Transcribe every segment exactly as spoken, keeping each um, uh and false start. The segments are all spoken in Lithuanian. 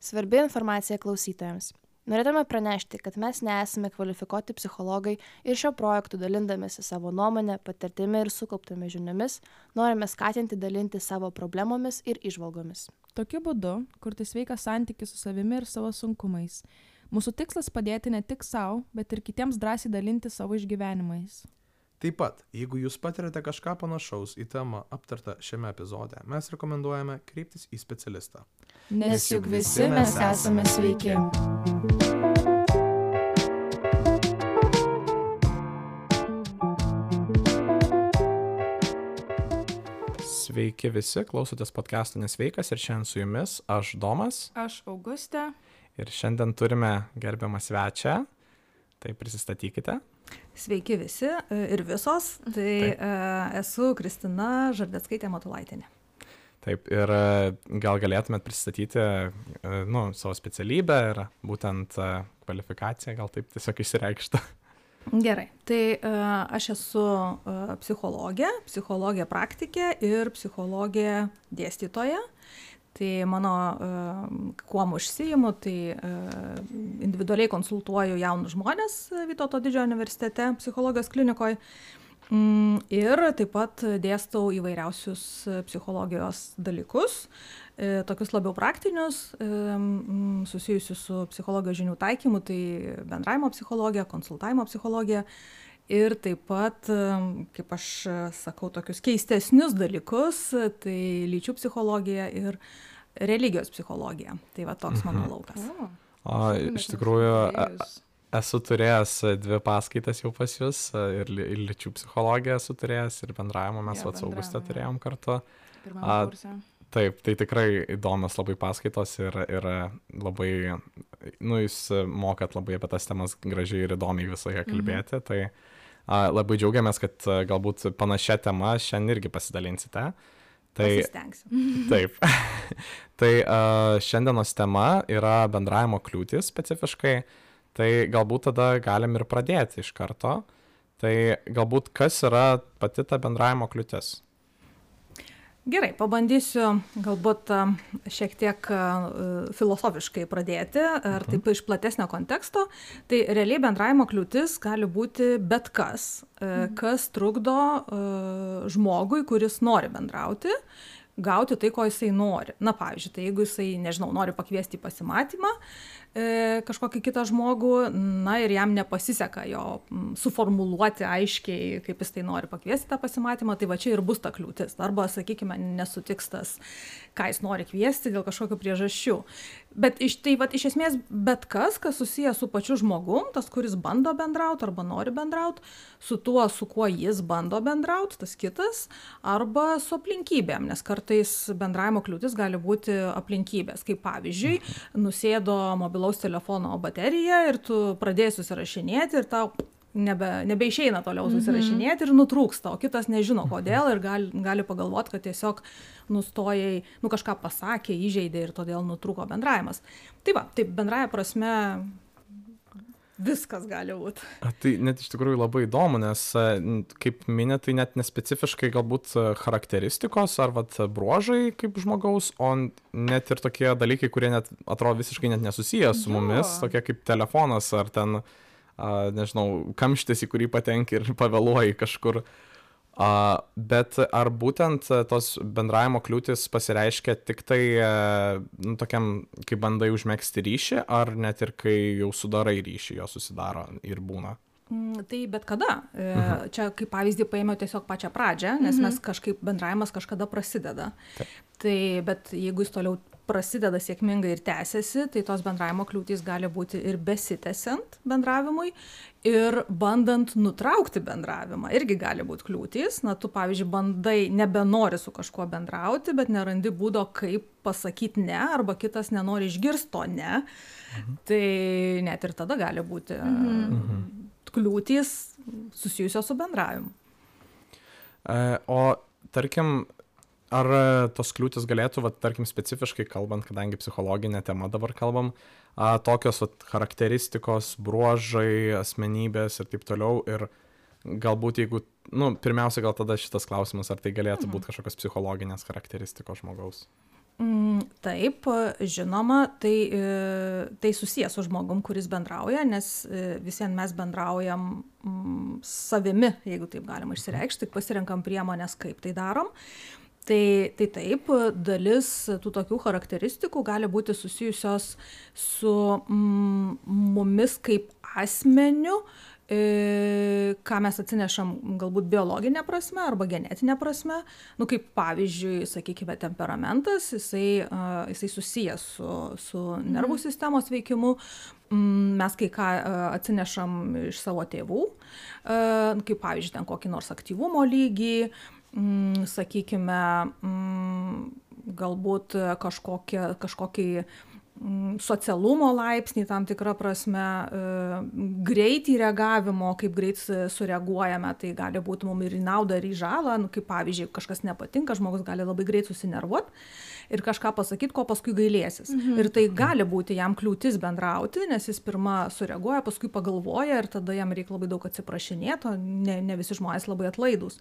Svarbi informacija klausytojams. Norėtume pranešti, kad mes nesame kvalifikuoti psichologai ir šio projektu dalindamėsi savo nuomonę, patirtimi ir sukauptomis žiniomis, norime skatinti dalinti savo problemomis ir įžvalgomis. Tokiu būdu kurti sveiką santykį su savimi ir savo sunkumais. Mūsų tikslas padėti ne tik savo, bet ir kitiems drąsiai dalinti savo išgyvenimais. Taip pat, jeigu jūs patirate kažką panašaus į temą aptartą šiame epizode, mes rekomenduojame kreiptis į specialistą. Nes juk visi mes esame sveiki. Sveiki visi, klausotės podcast'o Nesveikas ir šiandien su jumis aš Domas. Aš Augustė. Ir šiandien turime gerbiamą svečią, tai prisistatykite. Sveiki visi ir visos, tai e, esu Kristina Žardeckaitė-Matulaitienė. Taip, ir gal galėtumėt pristatyti nu, savo specialybę ir būtent kvalifikaciją, gal taip tiesiog išsireikšta. Gerai, tai e, aš esu e, psichologė, psichologė praktikė ir psichologė dėstytoja. Tai mano, kuom užsiimu, tai individualiai konsultuoju jaunus žmonės Vytauto Didžiojo universitete psichologijos klinikoje ir taip pat dėstau įvairiausius psichologijos dalykus, tokius labiau praktinius, susijusius su psichologijos žinių taikymu, tai bendravimo psichologija, konsultavimo psichologija. Ir taip pat, kaip aš sakau, tokius keistesnius dalykus, tai lyčių psichologija ir religijos psichologija. Tai va toks mano laukas. O, o iš tikrųjų, esu turėjęs dvi paskaitas jau pas jūs, ir lyčių psichologiją esu turėjęs, ir bendravimo mes ja, su Auguste turėjom kartu. Pirmame kurse. Taip, tai tikrai įdomios labai paskaitos ir, ir labai, nu, jūs mokat labai apie tas temas gražiai ir įdomiai visoje kalbėti, mhm. tai a, labai džiaugiamės, kad a, galbūt panašia tema šiandien irgi pasidalinsite. Tai, Pasistengsiu. Taip. Tai a, šiandienos tema yra bendravimo kliūtys specifiškai, tai galbūt tada galim ir pradėti iš karto. Tai galbūt kas yra pati ta bendravimo kliūtis? Gerai, pabandysiu galbūt šiek tiek filosofiškai pradėti, ar taip iš platesnio konteksto. Tai realiai bendravimo kliūtis gali būti bet kas, kas trukdo žmogui, kuris nori bendrauti, gauti tai, ko jisai nori. Na, pavyzdžiui, tai jeigu jisai, nežinau, nori pakviesti į pasimatymą kažkokį kitą žmogų, na ir jam nepasiseka jo suformuluoti aiškiai, kaip jis tai nori pakviesti tą pasimatymą, tai va čia ir bus ta kliūtis. Arba, sakykime, nesutiks tas, ką jis nori kviesti dėl kažkokių priežasčių. Bet iš, tai va, iš esmės bet kas, kas susijęs su pačiu žmogum, tas, kuris bando bendrauti arba nori bendrauti, su tuo, su kuo jis bando bendrauti, tas kitas, arba su aplinkybėm, nes kartais bendravimo kliūtis gali būti aplinkybės. Kaip pavyzdžiui, nusėdo mobilaus telefono baterija ir tu pradėjai susirašinėti ir tau nebe, nebeišeina toliau susirašinėti ir nutrūksta, o kitas nežino kodėl ir gali, gali pagalvoti, kad tiesiog nustojai, nu kažką pasakė, įžeidė ir todėl nutrūko bendravimas. Tai va, taip bendraja prasme viskas gali būti. Tai net iš tikrųjų labai įdomu, nes kaip minė, tai net nespecifiškai galbūt charakteristikos ar vat bruožai kaip žmogaus, o net ir tokie dalykai, kurie net atrodo visiškai net nesusiję su mumis, tokie kaip telefonas ar ten, a, nežinau, kamštis, į kurį patenki ir pavėluoji kažkur. A, bet ar būtent tos bendravimo kliūtis pasireiškia tik tai nu, tokiam, kai bandai užmegzti ryšį, ar net ir kai jau sudarai ryšį, jo susidaro ir būna? Tai bet kada. Mhm. Čia kaip pavyzdį paėmiau tiesiog pačią pradžią, nes mhm. mes kažkaip bendravimas kažkada prasideda. Taip. Tai bet jeigu jis toliau prasideda sėkmingai ir tęsiasi, tai tos bendravimo kliūtys gali būti ir besitęsiant bendravimui, ir bandant nutraukti bendravimą. Irgi gali būti kliūtys. Na, tu, pavyzdžiui, bandai, nebenori su kažkuo bendrauti, bet nerandi būdo, kaip pasakyti ne, arba kitas nenori išgirsti to ne. Mhm. Tai net ir tada gali būti mhm. kliūtys susijusios su bendravimu. E, o tarkim, ar tos kliūtis galėtų, va, tarkim, specifiškai kalbant, kadangi psichologinė tema dabar kalbam, a, tokios va, charakteristikos, bruožai, asmenybės ir taip toliau. Ir galbūt jeigu, nu, pirmiausia, gal tada šitas klausimas, ar tai galėtų būti kažkokios psichologinės charakteristikos žmogaus? Mm, taip, žinoma, tai, tai susijęs su žmogum, kuris bendrauja, nes visien mes bendraujam mm, savimi, jeigu taip galima išsireikšti, tik pasirenkam priemonės, kaip tai darom. Tai, tai taip, dalis tų tokių charakteristikų gali būti susijusios su mm, mumis kaip asmeniu, ką mes atsinešam galbūt biologinė prasme arba genetinė prasme, nu kaip pavyzdžiui, sakykime, temperamentas, jisai, jisai susijęs su, su nervų sistemos veikimu, mes kai ką atsinešam iš savo tėvų, kaip pavyzdžiui, ten kokį nors aktyvumo lygį, sakykime, galbūt kažkokį, kažkokį socialumo laipsnį tam tikrą prasme, greitį reagavimo, kaip greit sureaguojame, tai gali būti mums ir į naudą, ir į žalą, nu, kaip pavyzdžiui, kažkas nepatinka, žmogus gali labai greit susinervuoti ir kažką pasakyti, ko paskui gailėsis. Mhm. Ir tai gali būti jam kliūtis bendrauti, nes jis pirma sureaguoja, paskui pagalvoja ir tada jam reikia labai daug atsiprašinėti, ne, ne visi žmonės labai atlaidūs.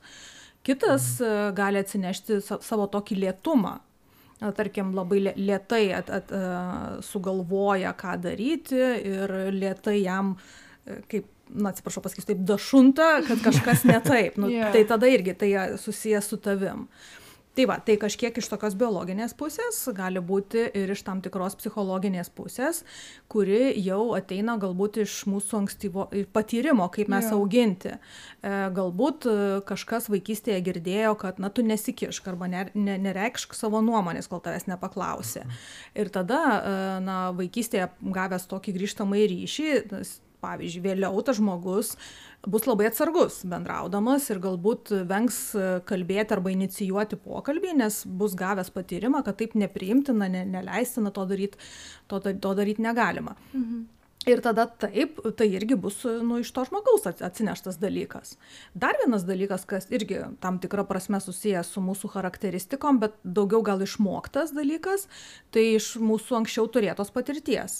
Kitas mhm. gali atsinešti savo tokį lėtumą. Tarkim, labai lėtai at, at, sugalvoja, ką daryti ir lėtai jam, kaip, na, atsiprašau, pasakysiu, taip dašunta, kad kažkas ne taip. Nu, yeah. Tai tada irgi tai susijęs su tavim. Tai va, tai kažkiek iš tokios biologinės pusės, gali būti ir iš tam tikros psichologinės pusės, kuri jau ateina galbūt iš mūsų ankstyvo patyrimo, kaip mes yeah. auginti. E, galbūt kažkas vaikystėje girdėjo, kad, na, tu nesikišk arba ne, ne, nereikšk savo nuomonės, kol tavęs nepaklausė. Ir tada, na, vaikystėje gavęs tokį grįžtamąjį ryšį, pavyzdžiui, vėliau tas žmogus bus labai atsargus bendraudamas ir galbūt vengs kalbėti arba inicijuoti pokalbį, nes bus gavęs patyrimą, kad taip nepriimtina, ne, neleistina to daryti, to, to daryti negalima. Mhm. Ir tada taip, tai irgi bus, nu, iš to žmogaus atsineštas dalykas. Dar vienas dalykas, kas irgi tam tikrą prasme susijęs su mūsų charakteristikom, bet daugiau gal išmoktas dalykas, tai iš mūsų anksčiau turėtos patirties.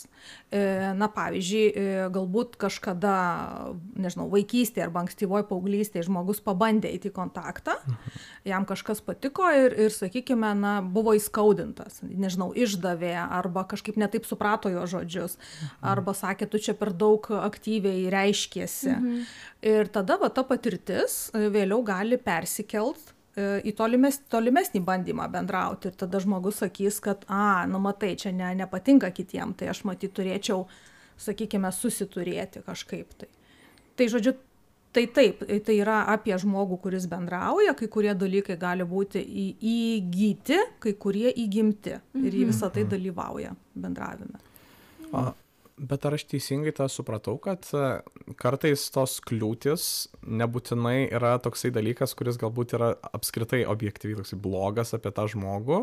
Na, pavyzdžiui, galbūt kažkada, nežinau, vaikystėje arba ankstyvoje paauglystėje žmogus pabandė eiti į kontaktą, jam kažkas patiko ir, ir sakykime, na, buvo įskaudintas, nežinau, išdavė arba kažkaip netaip suprato jo žodžius, arba sakė, sakė, tu čia per daug aktyviai reiškiesi. Mhm. Ir tada va, ta patirtis vėliau gali persikelt į tolimes, tolimesnį bandymą bendrauti. Ir tada žmogus sakys, kad, a, nu matai, čia ne, nepatinka kitiem, tai aš matyt turėčiau, sakykime, susiturėti kažkaip tai. Tai žodžiu, tai taip, tai yra apie žmogų, kuris bendrauja, kai kurie dalykai gali būti į, įgyti, kai kurie įgimti. Mhm. Ir jį visą tai dalyvauja bendravime. A. Bet ar aš teisingai tą supratau, kad kartais tos kliūtis nebūtinai yra toksai dalykas, kuris galbūt yra apskritai objektyviai toksai blogas apie tą žmogų,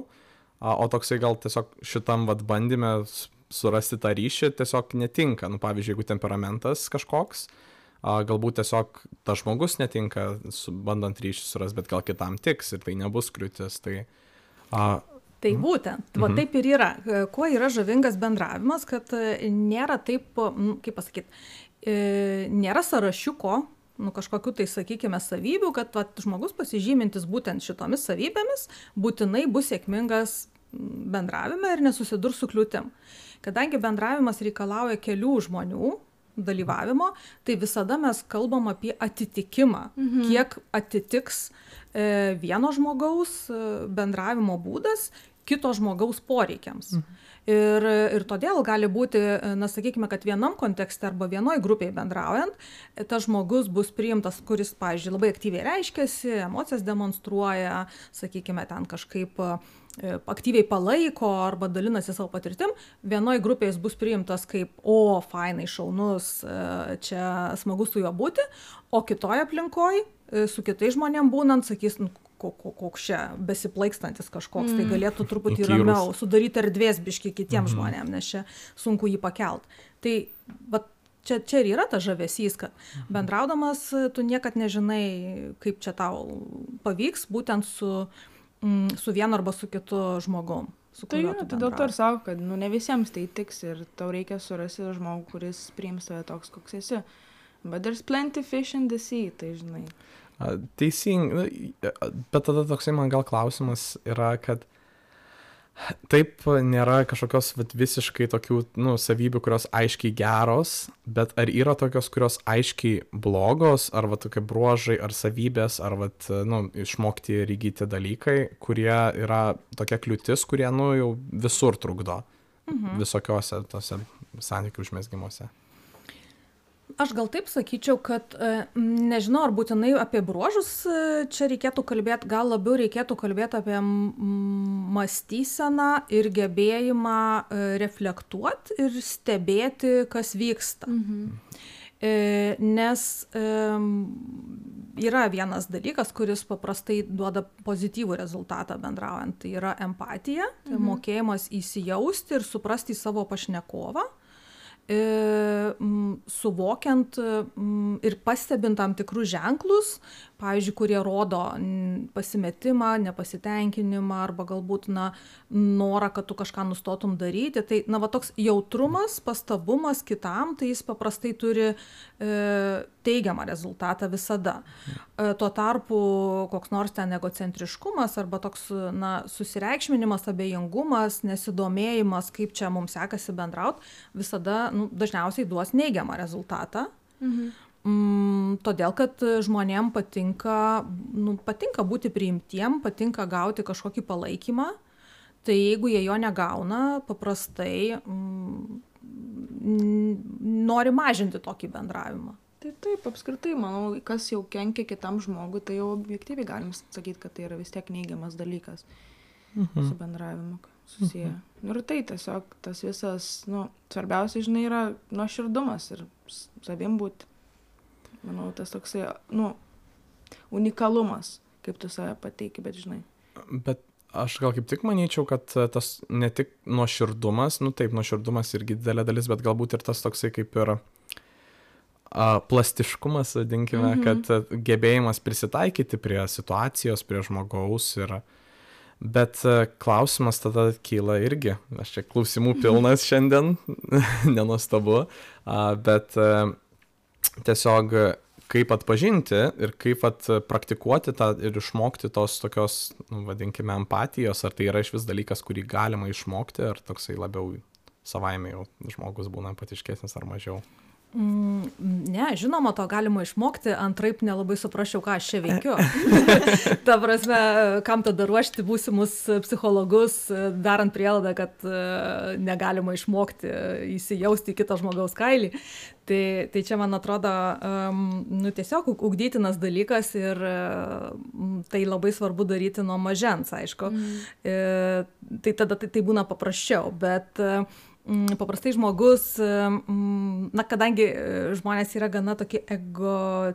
o toksai gal tiesiog šitam vat bandyme surasti tą ryšį tiesiog netinka. Nu, pavyzdžiui, jeigu temperamentas kažkoks, galbūt tiesiog tas žmogus netinka bandant ryšį surasti, bet gal kitam tiks ir tai nebus kliūtis. Tai, a, Tai būtent, va taip ir yra. Kuo yra žavingas bendravimas, kad nėra taip, kaip pasakyti, nėra sąrašiuko, nu, kažkokiu tai, sakykime, savybių, kad va, žmogus pasižymintis būtent šitomis savybėmis būtinai bus sėkmingas bendravime ir nesusidurs su kliūtim. Kadangi bendravimas reikalauja kelių žmonių dalyvavimo, tai visada mes kalbam apie atitikimą, mhm. kiek atitiks e, vieno žmogaus bendravimo būdas kito žmogaus poreikiams. Mhm. Ir, ir todėl gali būti, na, sakykime, kad vienam kontekste arba vienoj grupėje bendraujant, tas žmogus bus priimtas, kuris, pavyzdžiui, labai aktyviai reiškiasi, emocijas demonstruoja, sakykime, ten kažkaip aktyviai palaiko arba dalinasi savo patirtim. Vienoj grupėje jis bus priimtas kaip, o, fainai, šaunus, čia smagu su juo būti, o kitoj aplinkoj, su kitais žmonėm būnant, sakys, nu, koks čia besiplaikstantis kažkoks, mm. tai galėtų truputį ramiau sudaryti erdvės biški kitiem mm-hmm. žmonėm, nes čia sunku jį pakelt. Tai va, čia, čia ir yra ta žavesys, kad bendraudamas tu niekad nežinai, kaip čia tau pavyks būtent su, mm, su vienu arba su kitu žmogum. Su tai tai dėl to ir sako, kad nu, ne visiems tai tiks ir tau reikia surasti žmogų, kuris priims tave toks, koks esi. But there's plenty fish in the sea, tai žinai. Teisingai, bet tada toksai man gal klausimas yra, kad Taip nėra kažkokios vat, visiškai tokių nu, savybių, kurios aiškiai geros, bet ar yra tokios, kurios aiškiai blogos, ar va, tokie bruožai, ar savybės, ar va, nu, išmokti ir įgyti dalykai, kurie yra tokia kliūtis, kurie nu, jau visur trukdo, mhm. visokiose tose santykių užmesgymuose. Aš gal taip sakyčiau, kad nežinau, ar būtinai apie bruožus čia reikėtų kalbėti, gal labiau reikėtų kalbėti apie mąstyseną ir gebėjimą reflektuoti ir stebėti, kas vyksta. Mhm. Nes yra vienas dalykas, kuris paprastai duoda pozityvų rezultatą bendraujant, tai yra empatija, tai mhm. mokėjimas įsijausti ir suprasti savo pašnekovą. Suvokiant ir pastebint tam tikrus ženklus, pavyzdžiui, kurie rodo pasimetimą, nepasitenkinimą arba galbūt na, norą, kad tu kažką nustotum daryti. Tai na, va, toks jautrumas, pastabumas kitam, tai jis paprastai turi e, teigiamą rezultatą visada. E, tuo tarpu koks nors ten egocentriškumas arba toks na, susireikšminimas, abejingumas, nesidomėjimas, kaip čia mums sekasi bendraut, visada nu, dažniausiai duos neigiamą rezultatą. Mhm. Mm, todėl, kad žmonėm patinka, nu, patinka būti priimtiem, patinka gauti kažkokį palaikymą, tai jeigu jie jo negauna, paprastai mm, nori mažinti tokį bendravimą. Tai taip, apskritai, manau, kas jau kenkia kitam žmogui, tai jau objektyviai galim sakyti, kad tai yra vis tiek neigiamas dalykas mhm. su bendravimu susiję. Mhm. Ir tai tiesiog tas visas, nu, svarbiausia, žinai, yra nuoširdumas ir savim būti. Manau, tas toksai, nu, unikalumas, kaip tu save pateiki, bet žinai. Bet aš gal kaip tik manyčiau, kad tas ne tik nuoširdumas, nu taip, nuoširdumas irgi didelė dalis, bet galbūt ir tas toksai kaip ir a, plastiškumas, vadinkime, mhm. kad gebėjimas prisitaikyti prie situacijos, prie žmogaus ir... Bet klausimas tada kyla irgi, aš čia klausimų pilnas šiandien, nenuostabu, bet tiesiog kaip atpažinti ir kaip at praktikuoti tą ir išmokti tos tokios, nu, vadinkime, empatijos, ar tai yra iš vis dalykas, kurį galima išmokti, ar toksai labiau savaime jau žmogus būna empatiškesnis ar mažiau. Mm, ne, žinoma, to galima išmokti, antraip nelabai suprasčiau, ką aš čia veikiu. Ta prasme, kam tada ruošti būsimus psichologus, darant prielaidą, kad negalima išmokti įsijausti į kito žmogaus kailį. Tai, tai čia, man atrodo, um, nu, tiesiog ugdytinas dalykas ir um, tai labai svarbu daryti nuo mažens, aišku. Mm. E, tai tada tai, tai būna paprasčiau, bet uh, paprastai žmogus, na, kadangi žmonės yra gana tokie ego,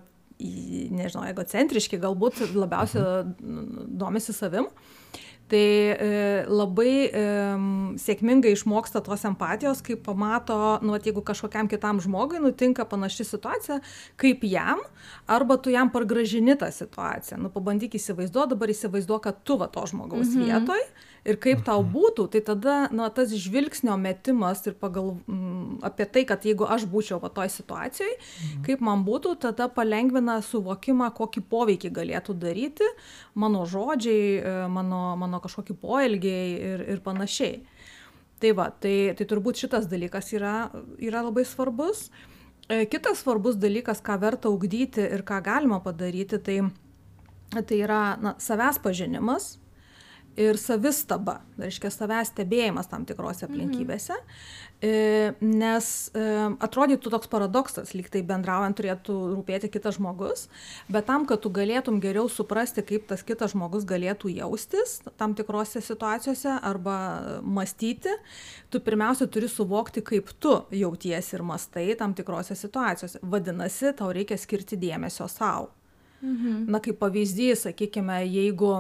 nežinau, egocentriški, galbūt labiausiai domisi savim, tai labai sėkmingai išmoksta tos empatijos, kai pamato, nu, jeigu kažkokiam kitam žmogui nutinka panaši situacija, kaip jam, arba tu jam pargražini tą situaciją. Nu, pabandyk įsivaizduoti, dabar įsivaizduok, kad tu va to žmogaus mhm. vietoj, ir kaip tau būtų, tai tada na, tas žvilgsnio metimas ir pagal, m, apie tai, kad jeigu aš būčiau va toj situacijoj, mhm. kaip man būtų, tada palengvina suvokimą, kokį poveikį galėtų daryti mano žodžiai, mano, mano kažkokie poelgiai ir, ir panašiai. Tai va, tai, tai turbūt šitas dalykas yra, yra labai svarbus. Kitas svarbus dalykas, ką verta ugdyti ir ką galima padaryti, tai, tai yra na, savęs pažinimas ir savistaba, tai reiškia savęs stebėjimas tam tikrose aplinkybėse, mhm. nes atrodytų toks paradoksas, lyg tai bendraujant turėtų rūpėti kitas žmogus, bet tam, kad tu galėtum geriau suprasti, kaip tas kitas žmogus galėtų jaustis tam tikrose situacijose arba mąstyti, tu pirmiausia turi suvokti, kaip tu jautiesi ir mastai tam tikrose situacijose. Vadinasi, tau reikia skirti dėmesio sau. Mhm. Na, kaip pavyzdys, sakykime, jeigu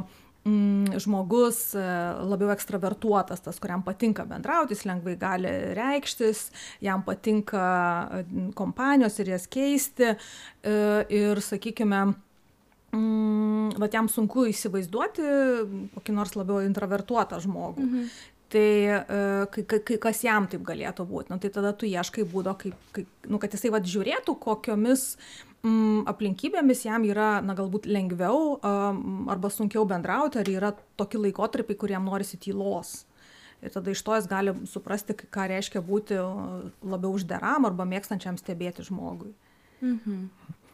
žmogus labiau ekstravertuotas, tas, kuriam patinka bendrauti, jis lengvai gali reikštis, jam patinka kompanijos ir jas keisti ir, sakykime, vat jam sunku įsivaizduoti kokį nors labiau introvertuotą žmogų. Mhm. Tai kai, kas jam taip galėtų būti, nu, tai tada tu ieškai būdo, kaip, kaip, nu, kad jisai vat žiūrėtų, kokiomis mm, aplinkybėmis jam yra na, galbūt lengviau um, arba sunkiau bendrauti, ar yra tokie laikotarpiai, kuriem norisi tylos. Ir tada iš to jis gali suprasti, ką reiškia būti labiau uždaram arba mėgstančiam stebėti žmogui. Mhm.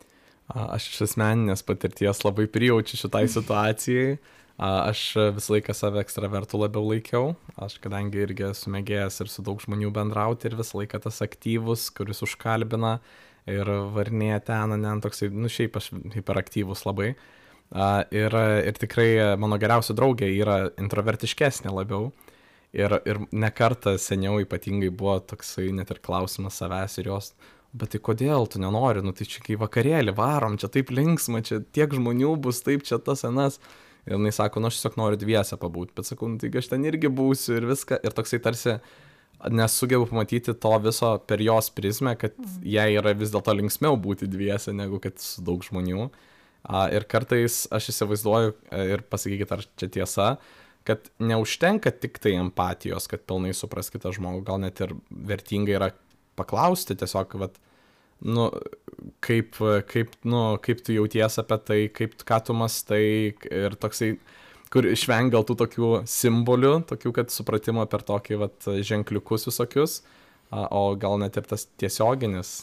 Aš iš asmeninės patirties labai prijaučiu šitai situacijai. Aš visą laiką save ekstravertų labiau laikiau. Aš kadangi irgi esu mėgėjęs ir su daug žmonių bendrauti ir visą laiką tas aktyvus, kuris užkalbina ir varinėja ten, ne, toksai, nu šiaip aš hiperaktyvus labai. Ir, ir tikrai mano geriausia draugė yra introvertiškesnė labiau. Ir, ir ne kartą seniau ypatingai buvo toksai net ir klausimas savęs ir jos, bet tai kodėl tu nenori, nu tai čia kai vakarėlį varom, čia taip linksma, čia tiek žmonių bus, taip čia tas anas. Ir jinai sako, nu aš tiesiog noriu dviese pabūti, bet sakau, nu tai aš ten irgi būsiu ir viską. Ir toksai tarsi nesugebu pamatyti to viso per jos prizmę, kad jai yra vis dėlto linksmiau būti dviese, negu kad su daug žmonių. Ir kartais aš įsivaizduoju, ir pasakykit, ar čia tiesa, kad neužtenka tik tai empatijos, kad pilnai supras kitą žmogų, gal net ir vertinga yra paklausti tiesiog, vat, nu, kaip, kaip, nu, kaip tu jauties apie tai, kaip, ką tu mastai ir toksai, kur išveng gal tų tokių simbolių, tokių, kad supratimo per tokį vat, ženkliukus visokius, o gal net ir tas tiesioginis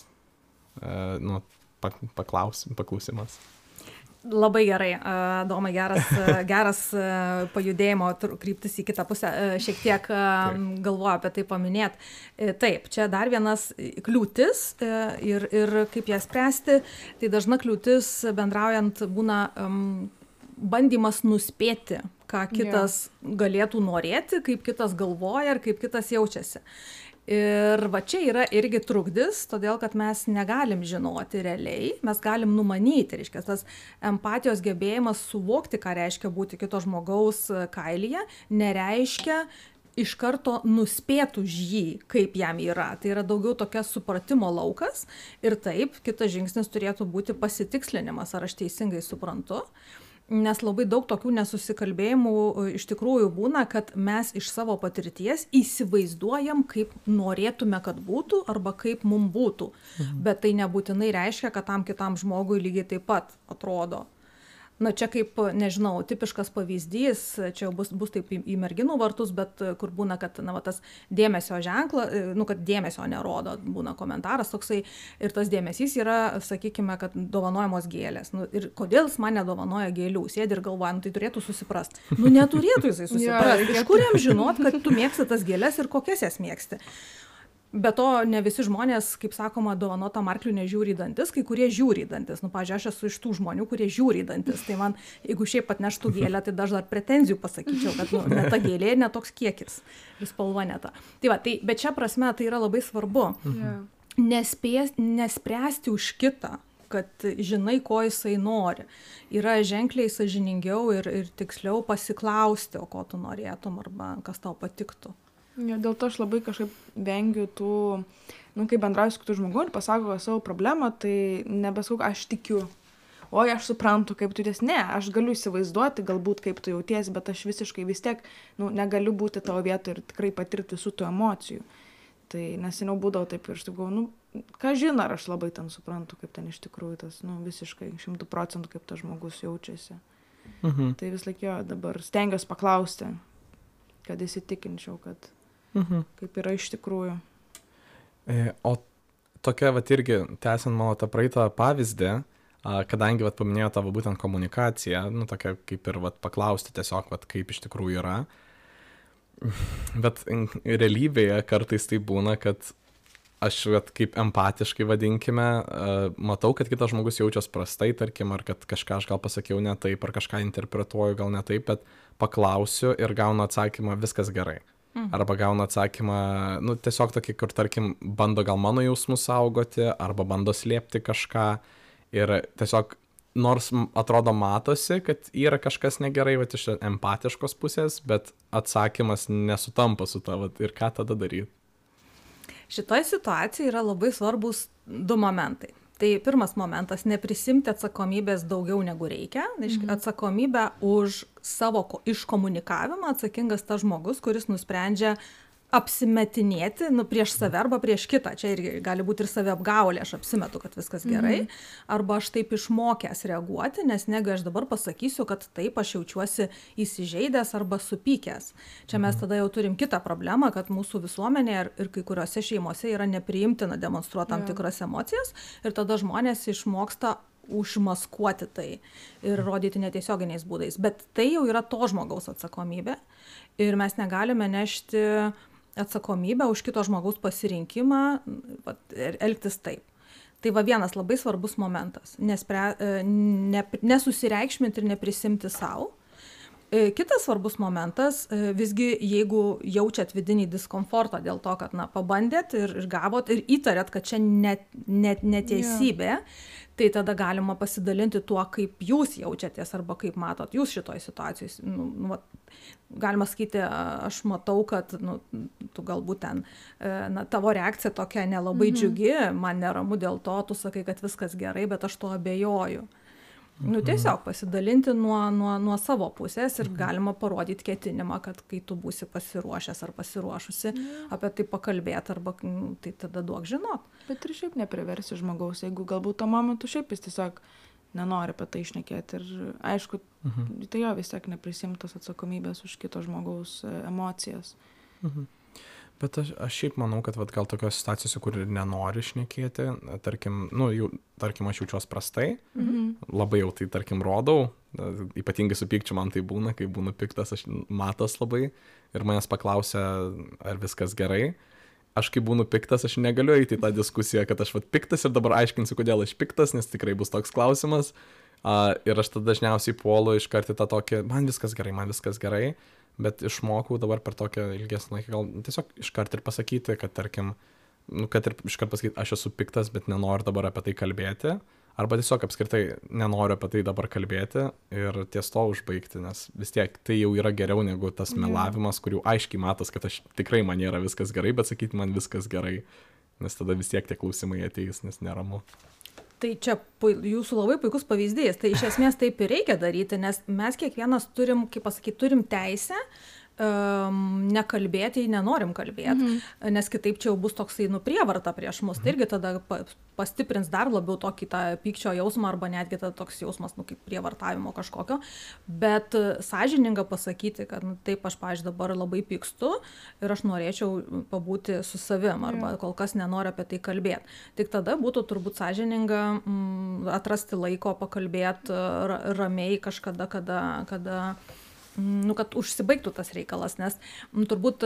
nu, paklausim, paklausimas. Labai gerai, Domai, geras, geras pajudėjimo kryptis į kitą pusę, šiek tiek galvoju apie tai paminėti. Taip, čia dar vienas kliūtis ir, ir kaip ją spręsti, tai dažna kliūtis bendraujant būna um, bandymas nuspėti, ką kitas yeah. galėtų norėti, kaip kitas galvoja ir kaip kitas jaučiasi. Ir va čia yra irgi trukdis, todėl kad mes negalim žinoti realiai, mes galim numanyti, reiškia, tas empatijos gebėjimas suvokti, ką reiškia būti kito žmogaus kailyje, nereiškia iš karto nuspėti už jį, kaip jam yra. Tai yra daugiau tokia supratimo laukas ir taip, kitas žingsnis turėtų būti pasitikslinimas, ar aš teisingai suprantu. Nes labai daug tokių nesusikalbėjimų iš tikrųjų būna, kad mes iš savo patirties įsivaizduojam, kaip norėtume, kad būtų arba kaip mum būtų. Mhm. Bet tai nebūtinai reiškia, kad tam kitam žmogui lygiai taip pat atrodo. Na čia kaip, nežinau, tipiškas pavyzdys, čia bus, bus taip į, į merginų vartus, bet kur būna, kad na, va, tas dėmesio ženklas, nu, kad dėmesio nerodo, būna komentaras toksai ir tas dėmesys yra, sakykime, kad dovanojamos gėlės. Nu, ir kodėl jis man nedovanoja gėlių? Sėdi ir galvoja, nu, tai turėtų suprast. Nu, neturėtų jisai suprast. Iš kur jam žinot, kad tu mėgsti tas gėlės ir kokias jas mėgsti? Be to, ne visi žmonės, kaip sakoma, dovanotam arkliui nežiūri į dantis, kai kurie žiūri į dantis. Nu, pavyzdžiui, aš esu iš tų žmonių, kurie žiūri į dantis. Tai man, jeigu šiaip atneštų gėlę, tai aš dar pretenzijų pasakyčiau, kad nu, ne ta gėlė, ne toks kiekis. Ir spalva ne ta. Tai va, tai, bet čia prasme tai yra labai svarbu. Yeah. Nespės, nespręsti už kitą, kad žinai, ko jisai nori. Yra ženkliai sąžiningiau ir, ir tiksliau pasiklausti, o ko tu norėtum arba kas tau patiktų. Ja, dėl to aš labai kažkaip vengiu tų, nu, kai bendrauju su kitu žmogu ir pasako savo problemą, tai nebesakau, aš tikiu. Oi, aš suprantu, kaip tu ties. Ne, aš galiu įsivaizduoti, galbūt kaip tu jauties, bet aš visiškai vis tiek, nu, negaliu būti tavo vietoje ir tikrai patirti visų tų emocijų. Tai neseniau būdavo taip ir aš taip galvoju, nu, ką žino, ar aš labai ten suprantu, kaip ten iš tikrųjų tas, nu, visiškai šimtų procentų kaip tas žmogus jaučiasi. Mhm. Tai vis laikio dabar stengiuosi paklausti, kad įsitikinčiau, kad Mhm. kaip yra iš tikrųjų. E, o tokia, vat irgi, tęsiant mano tą praeitą pavyzdį, a, kadangi, vat paminėjo tavo būtent komunikaciją, nu, tokia kaip ir, vat paklausti tiesiog, vat kaip iš tikrųjų yra. Bet realybėje kartais tai būna, kad aš, vat, kaip empatiškai vadinkime, a, matau, kad kitas žmogus jaučiasi prastai, tarkim, ar kad kažką aš gal pasakiau ne taip, ar kažką interpretuoju gal ne taip, bet paklausiu ir gaunu atsakymą, viskas gerai. Arba gauna atsakymą, nu, tiesiog tokį, kur, tarkim, bando gal mano jausmus saugoti, arba bando slėpti kažką. Ir tiesiog, nors atrodo matosi, kad yra kažkas negerai, vat, iš empatiškos pusės, bet atsakymas nesutampa su tavo. Ir ką tada daryti? Šitoje situacijoje yra labai svarbus du momentai. Tai pirmas momentas - neprisimti atsakomybės daugiau negu reikia. Mhm. Atsakomybę už savo iškomunikavimą atsakingas tas žmogus, kuris nusprendžia apsimetinėti, nu, prieš save arba prieš kitą. Čia irgi gali būti ir saviapgaulė, aš apsimetu, kad viskas gerai. Mhm. Arba aš taip išmokęs reaguoti, nes negi aš dabar pasakysiu, kad taip aš jaučiuosi įsižeidęs arba supykęs. Čia mes tada jau turim kitą problemą, kad mūsų visuomenėje ir, ir kai kuriuose šeimose yra nepriimtina demonstruoti tam tikras emocijas ir tada žmonės išmoksta užmaskuoti tai ir rodyti netiesioginiais būdais. Bet tai jau yra to žmogaus atsakomybė ir mes negalime nešti atsakomybę už kito žmogaus pasirinkimą vat, ir elgtis taip. Tai va vienas labai svarbus momentas, nespre, ne, nesusireikšminti ir neprisimti savo. Kitas svarbus momentas, visgi jeigu jaučiat vidinį diskomfortą dėl to, kad na, pabandėt ir, ir gavot ir įtarėt, kad čia net, net, neteisybė, yeah. tai tada galima pasidalinti tuo, kaip jūs jaučiatės arba kaip matot jūs šitoj situacijoj. Nu, nu, galima sakyti, aš matau, kad nu, tu galbūt ten, na, tavo reakcija tokia nelabai mhm. džiugi, man neramu dėl to, tu sakai, kad viskas gerai, bet aš to abejoju. Nu, tiesiog pasidalinti nuo, nuo, nuo savo pusės ir galima parodyti ketinimą, kad kai tu būsi pasiruošęs ar pasiruošusi yeah. apie tai pakalbėti arba nu, tai tada duok žinot. Bet ir šiaip nepriversi žmogaus, jeigu galbūt to momentu šiaip jis tiesiog nenori apie tai šnekėti ir aišku, mhm. tai jo vis tiek neprisimtas atsakomybės už kito žmogaus emocijas. Mhm. Bet aš, aš šiaip manau, kad vat, gal tokios situacijose, kur ir nenori šnekėti, tarkim, nu, jau, tarkim, aš jaučiuos prastai, mm-hmm. labai jau tai, tarkim, rodau, ypatingai su pykčiu man tai būna, kai būnu piktas, aš matas labai ir manęs paklausia, ar viskas gerai. Aš kai būnu piktas, aš negaliu eiti į tą diskusiją, kad aš vat piktas ir dabar aiškinsiu, kodėl aš piktas, nes tikrai bus toks klausimas. Uh, ir aš tada dažniausiai puolu iškart į tą tokį, man viskas gerai, man viskas gerai. Bet išmokau dabar per tokią ilgesnį laiką gal tiesiog iškart ir pasakyti, kad tarkim, nu, kad ir iškart pasakyti, aš esu piktas, bet nenoriu dabar apie tai kalbėti, arba tiesiog apskritai nenoriu apie tai dabar kalbėti ir ties to užbaigti, nes vis tiek tai jau yra geriau negu tas melavimas, kur jau aiškiai matas, kad aš tikrai man nėra viskas gerai, bet sakyti man viskas gerai, nes tada vis tiek tie klausimai ateis, nes neramu. Tai čia jūsų labai puikus pavyzdys. Tai iš esmės taip ir reikia daryti, nes mes kiekvienas turim, kaip pasakyti, turim teisę um, nekalbėti, nenorim kalbėti, mm-hmm. nes kitaip čia jau bus toksai nu prievarta prieš mus. Tai irgi tada pastiprins dar labiau tokį tą pykčio jausmą arba netgi tada toks jausmas, nu kaip prievartavimo kažkokio. Bet sąžininga pasakyti, kad nu, taip aš, pavyzdžiui, dabar labai pykstu ir aš norėčiau pabūti su savim arba kol kas nenoriu apie tai kalbėti. Tik tada būtų turbūt sąžininga mm, atrasti laiko pakalbėti ra ramiai kažkada, kada, kada nu, kad užsibaigtų tas reikalas, nes m, turbūt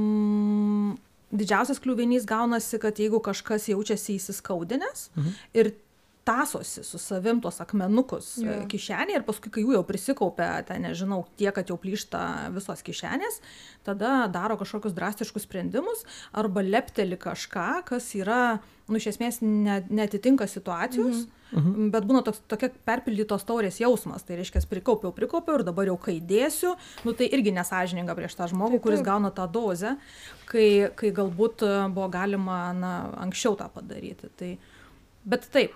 mm, didžiausias kliuvinys gaunasi, kad jeigu kažkas jaučiasi įsiskaudinęs mhm. ir tasosi su savim tuos akmenukus yeah. kišenėje ir paskui, kai jų jau prisikaupia, tai nežinau, tiek, kad jau plyšta visos kišenės, tada daro kažkokius drastiškus sprendimus arba lepteli kažką, kas yra, nu, iš esmės ne, netitinka situacijos, mhm. bet būna toks, tokia perpildytos taurės jausmas, tai reiškia, prikaupiau, prikaupiau ir dabar jau kai dėsiu, nu, tai irgi nesąžininga prieš tą žmogų, taip, kuris taip. Gauna tą dozę, kai, kai galbūt buvo galima na, anksčiau tą padaryti. Tai, bet taip,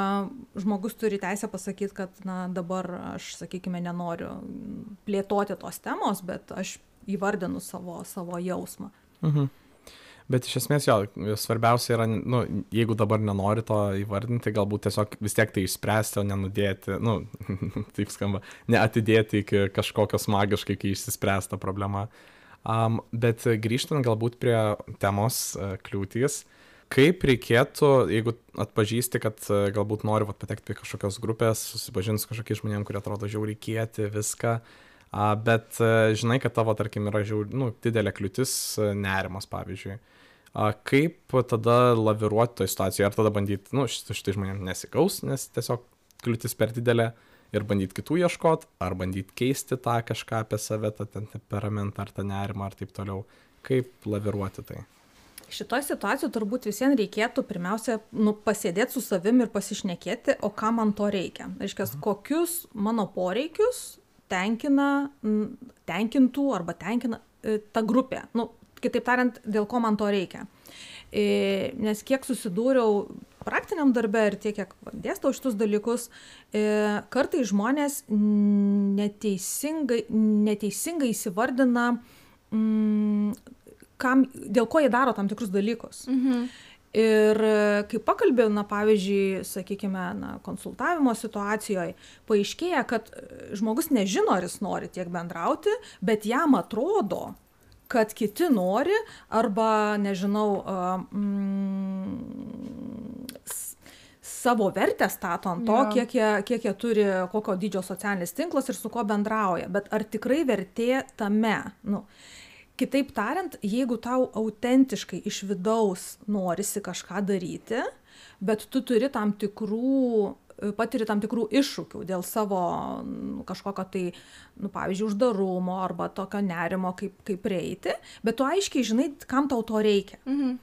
žmogus turi teisę pasakyti, kad na, dabar aš, sakykime, nenoriu plėtoti tos temos, bet aš įvardinu savo, savo jausmą. Mhm. Bet iš esmės jo, svarbiausia yra, nu, jeigu dabar nenori to įvardinti, galbūt tiesiog vis tiek tai išspręsti, o nenudėti, nu, taip skamba, neatidėti iki kažkokios magiškai, kai išsispręsta problema. Um, bet grįžtant galbūt prie temos uh, kliūtys, kaip reikėtų, jeigu atpažįsti, kad uh, galbūt nori vat, patekti prie kažkokios grupės, susipažinti su kažkokiais žmonėm, kurie atrodo žiauriai kieti, viską, uh, bet uh, žinai, kad tavo, tarkim, yra žiauriai, nu, didelė kliūtis, uh, nerimas, pavyzdžiui. Kaip tada laviruoti toje situacijoje, ar tada bandyti, nu, šitai žmonėm nesigaus, nes tiesiog kliūtis per didelė ir bandyti kitų ieškoti, ar bandyti keisti tą kažką apie save, tą temperamentą, ar tą nerimą, ar taip toliau. Kaip laviruoti tai? Šitoj situacijoj turbūt visiems reikėtų pirmiausia nu, pasėdėti su savim ir pasišnekėti, o ką man to reikia. Reiškia, kokius mano poreikius tenkina, tenkintų arba tenkina ta grupė. Nu, kitaip tariant, dėl ko man to reikia. E, nes kiek susidūriau praktiniam darbe ir tiek, kiek dėstau šitus dalykus, e, kartais žmonės neteisingai, neteisingai įsivardina, mm, kam, dėl ko jie daro tam tikrus dalykus. Mhm. Ir kai pakalbėjau, na, pavyzdžiui, sakykime, na, konsultavimo situacijoje, paaiškėja, kad žmogus nežino, ar jis nori tiek bendrauti, bet jam atrodo, kad kiti nori, arba, nežinau, mm, savo vertę stato ant to, ja. kiek, jie, kiek jie turi, kokio dydžio socialinis tinklas ir su kuo bendrauja. Bet ar tikrai vertė tame? Nu, kitaip tariant, jeigu tau autentiškai iš vidaus norisi kažką daryti, bet tu turi tam tikrų, patiri tam tikrų iššūkių dėl savo nu, kažkokio tai, nu, pavyzdžiui, uždarumo arba tokio nerimo, kaip, kaip prieiti, bet tu aiškiai žinai, kam tau to reikia. Mhm.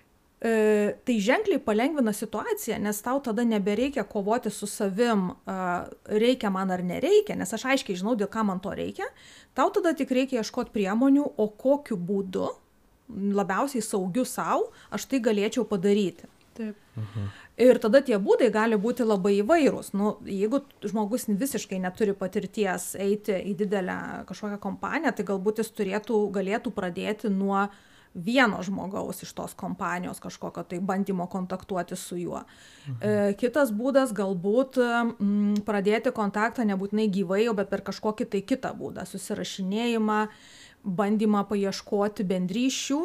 E, tai ženkliai palengvina situaciją, nes tau tada nebereikia kovoti su savim, a, reikia man ar nereikia, nes aš aiškiai žinau, dėl ką man to reikia. Tau tada tik reikia ieškoti priemonių, o kokiu būdu, labiausiai saugiu savo, aš tai galėčiau padaryti. Taip. Mhm. Ir tada tie būdai gali būti labai įvairūs. Nu, jeigu žmogus visiškai neturi patirties eiti į didelę kažkokią kompaniją, tai galbūt jis turėtų, galėtų pradėti nuo vieno žmogaus iš tos kompanijos kažkokio tai bandymo kontaktuoti su juo. Mhm. E, kitas būdas galbūt m, pradėti kontaktą nebūtinai gyvai, bet per kažkokį tai kitą būdą. Susirašinėjimą, bandymą paieškoti bendryšių,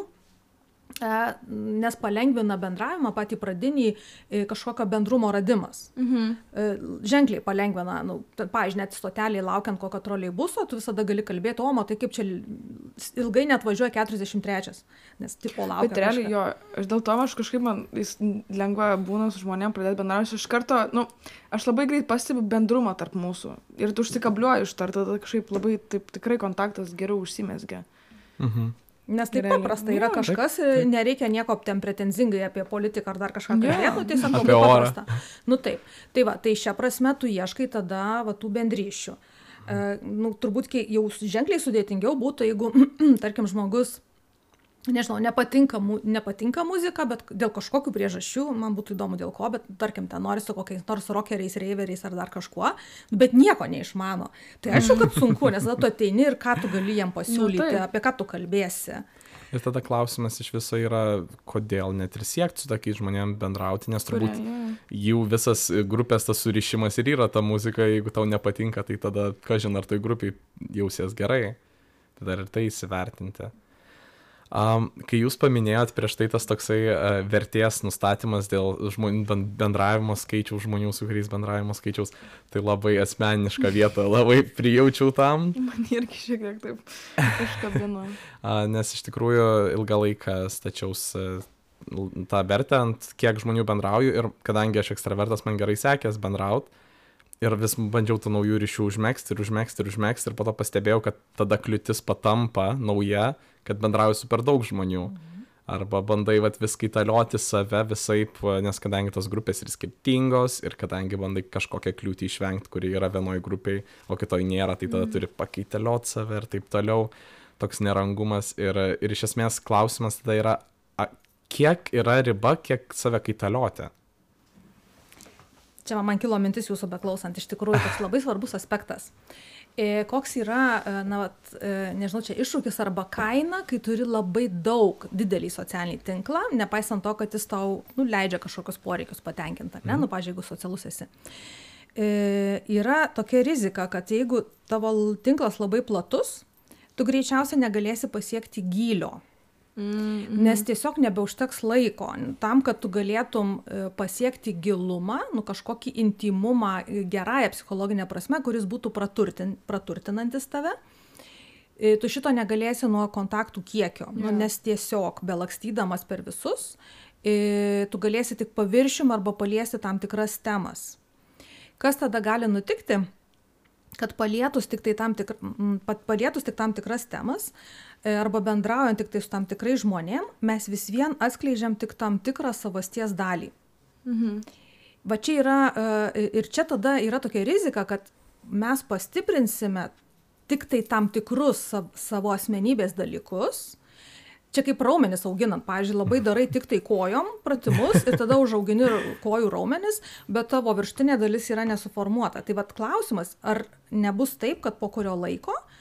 e, nes palengvina bendravimą patį pradinį e, kažkokio bendrumo radimas. Mhm. E, ženkliai palengvina, nu, pavyzdžiui, net stotelėje laukiant kokio troleibuso, tu visada gali kalbėti, o matai, kaip čia ilgai net važiuoja keturiasdešimt trečias, nes tipo laukia. Bet realiai jo, aš dėl to aš kažkaip man jis lengva būna su žmonėm pradėti bendrauti, iš karto, nu, aš labai greit pastebiu bendrumą tarp mūsų ir tu užsikabliuoji iš tarp, tada kažkaip labai taip tikrai kontaktas geriau užsimezgia. Mhm. Nes taip paprasta yra kažkas, taip, taip. Nereikia nieko ten pretenzingai apie politiką ar dar kažką kalbėti, yeah. nu, tiesiog labai paprasta. Nu taip, tai va, tai šią prasme tu ieškai tada va, tų bendryšių. E, nu, turbūt jau ženkliai sudėtingiau būtų, jeigu, tarkim, žmogus, nežinau, nepatinka, nepatinka muzika, bet dėl kažkokių priežasčių, man būtų įdomu dėl ko, bet tarkim, ten nori su kokiais nors rockeriais, raveriais ar dar kažkuo, bet nieko neišmano. Tai aišku, kad sunku, nes tada tu ateini ir ką tu gali jiem pasiūlyti, nu, apie ką tu kalbėsi. Ir tada klausimas iš viso yra, kodėl net ir siekti su tokiais žmonėms bendrauti, nes turbūt jų visas grupės tas surišimas ir yra ta muzika, jeigu tau nepatinka, tai tada, kažin, ar toj grupiai jausies gerai, tada ir tai įsivertinti. Um, kai jūs paminėjot prieš tai tas toksai uh, vertės nustatymas dėl žmonių bendravimo skaičiaus, žmonių su kuriais bendravimo skaičiaus, tai labai asmeniška vieta, labai prijaučiau tam. Man irgi šiek tiek taip iškabino. uh, nes iš tikrųjų ilgą laiką stačiaus uh, tą vertę ant kiek žmonių bendrauju ir kadangi aš ekstravertas, man gerai sekės bendraut ir vis bandžiau tų naujų ryšių užmegzti ir užmegzti ir užmegzti ir po to pastebėjau, kad tada kliūtis patampa nauja, kad bendrauju su per daug žmonių. Mhm. Arba bandai vat, vis kaitalioti save visaip, nes kadangi tos grupės yra skirtingos ir kadangi bandai kažkokią kliūtį išvengti, kuri yra vienoj grupiai, o kitoj nėra, tai tada mhm. turi pakaitalioti save ir taip toliau. Toks nerangumas. Ir, ir iš esmės klausimas tada yra, a, kiek yra riba, kiek save kaitalioti? Čia man kilo mintis jūsų beklausant, iš tikrųjų toks labai svarbus aspektas. E, koks yra, na, vat, e, nežinau, čia iššūkis arba kaina, kai turi labai daug didelį socialinį tinklą, nepaisant to, kad jis tau nu, leidžia kažkokius poreikius patenkinti, ar ne, mm. nu, pažiūrėjau, jeigu socialus esi. E, yra tokia rizika, kad jeigu tavo tinklas labai platus, tu greičiausiai negalėsi pasiekti gylio. Mm-hmm. Nes tiesiog nebeužteks laiko tam, kad tu galėtum pasiekti gilumą, nu, kažkokį intimumą gerąją psichologinę prasme, kuris būtų praturtin, praturtinantis tave. Tu šito negalėsi nuo kontaktų kiekio, yeah. nu, nes tiesiog belakstydamas per visus, tu galėsi tik paviršium arba paliesti tam tikras temas. Kas tada gali nutikti? Kad palietus tik, tai tam tikr, palietus tik tam tikras temas arba bendraujant tik tai su tam tikrai žmonėm, mes vis vien atskleidžiam tik tam tikrą savasties dalį. Mhm. Va čia yra, ir čia tada yra tokia rizika, kad mes pastiprinsime tik tai tam tikrus savo asmenybės dalykus. Čia kaip raumenis auginant, pavyzdžiui, labai darai tik tai kojom pratimus ir tada užaugini kojų raumenis, bet tavo viršutinė dalis yra nesuformuota. Tai vat klausimas, ar nebus taip, kad po kurio laiko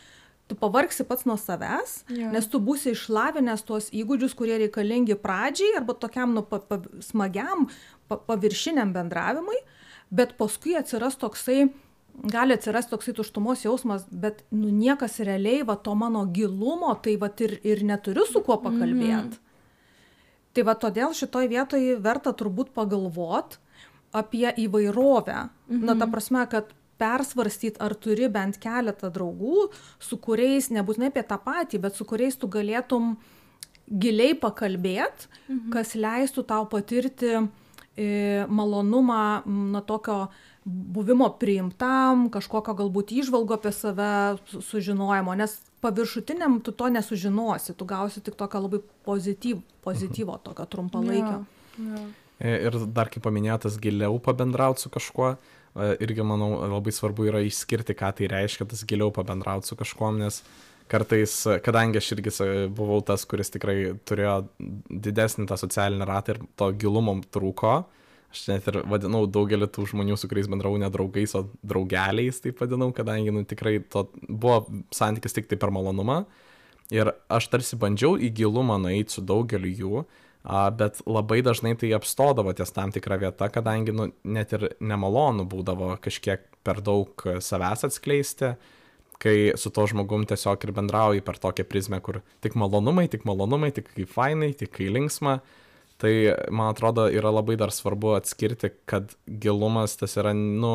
tu pavargsi pats nuo savęs, Jo. nes tu būsi išlavinęs tuos įgūdžius, kurie reikalingi pradžiai arba tokiam nu, pa, pa, smagiam, pa, paviršiniam bendravimui, bet paskui atsiras toksai, gali atsirasti toksai tuštumos jausmas, bet nu, niekas realiai va, to mano gilumo, tai va, ir, ir neturiu su kuo pakalbėti. Mm. Tai va todėl šitoj vietoje verta turbūt pagalvot apie įvairovę. Mhm. Na, ta prasme, kad persvarstyt, ar turi bent keletą draugų, su kuriais, nebūtinai apie tą patį, bet su kuriais tu galėtum giliai pakalbėti, mhm. kas leistų tau patirti e, malonumą, na, tokio buvimo priimtam, kažkokio galbūt įžvalgo apie save sužinojimo, nes paviršutiniam tu to nesužinosi, tu gausi tik tokio labai pozityv, pozityvo, tokio trumpalaikio. Ja, ja. Ir dar kaip paminėtas, giliau pabendrauti su kažkuo, irgi manau labai svarbu yra išskirti, ką tai reiškia, tas giliau pabendrauti su kažkuom, nes kartais, kadangi aš irgi buvau tas, kuris tikrai turėjo didesnį tą socialinį ratą ir to gilumo trūko, aš net ir vadinau daugelį tų žmonių, su kuriais bendravau ne draugais, o draugeliais, taip vadinau, kadangi nu, tikrai to buvo santykis tik tai per malonumą. Ir aš tarsi bandžiau į gilumą nueiti su daugeliu jų, bet labai dažnai tai apstodavo ties tam tikrą vietą, kadangi nu, net ir nemalonu būdavo kažkiek per daug savęs atskleisti, kai su to žmogum tiesiog ir bendrauji per tokią prizmę, kur tik malonumai, tik malonumai, tik kai fainai, tik kai linksma. Tai, man atrodo, yra labai dar svarbu atskirti, kad gilumas tas yra, nu,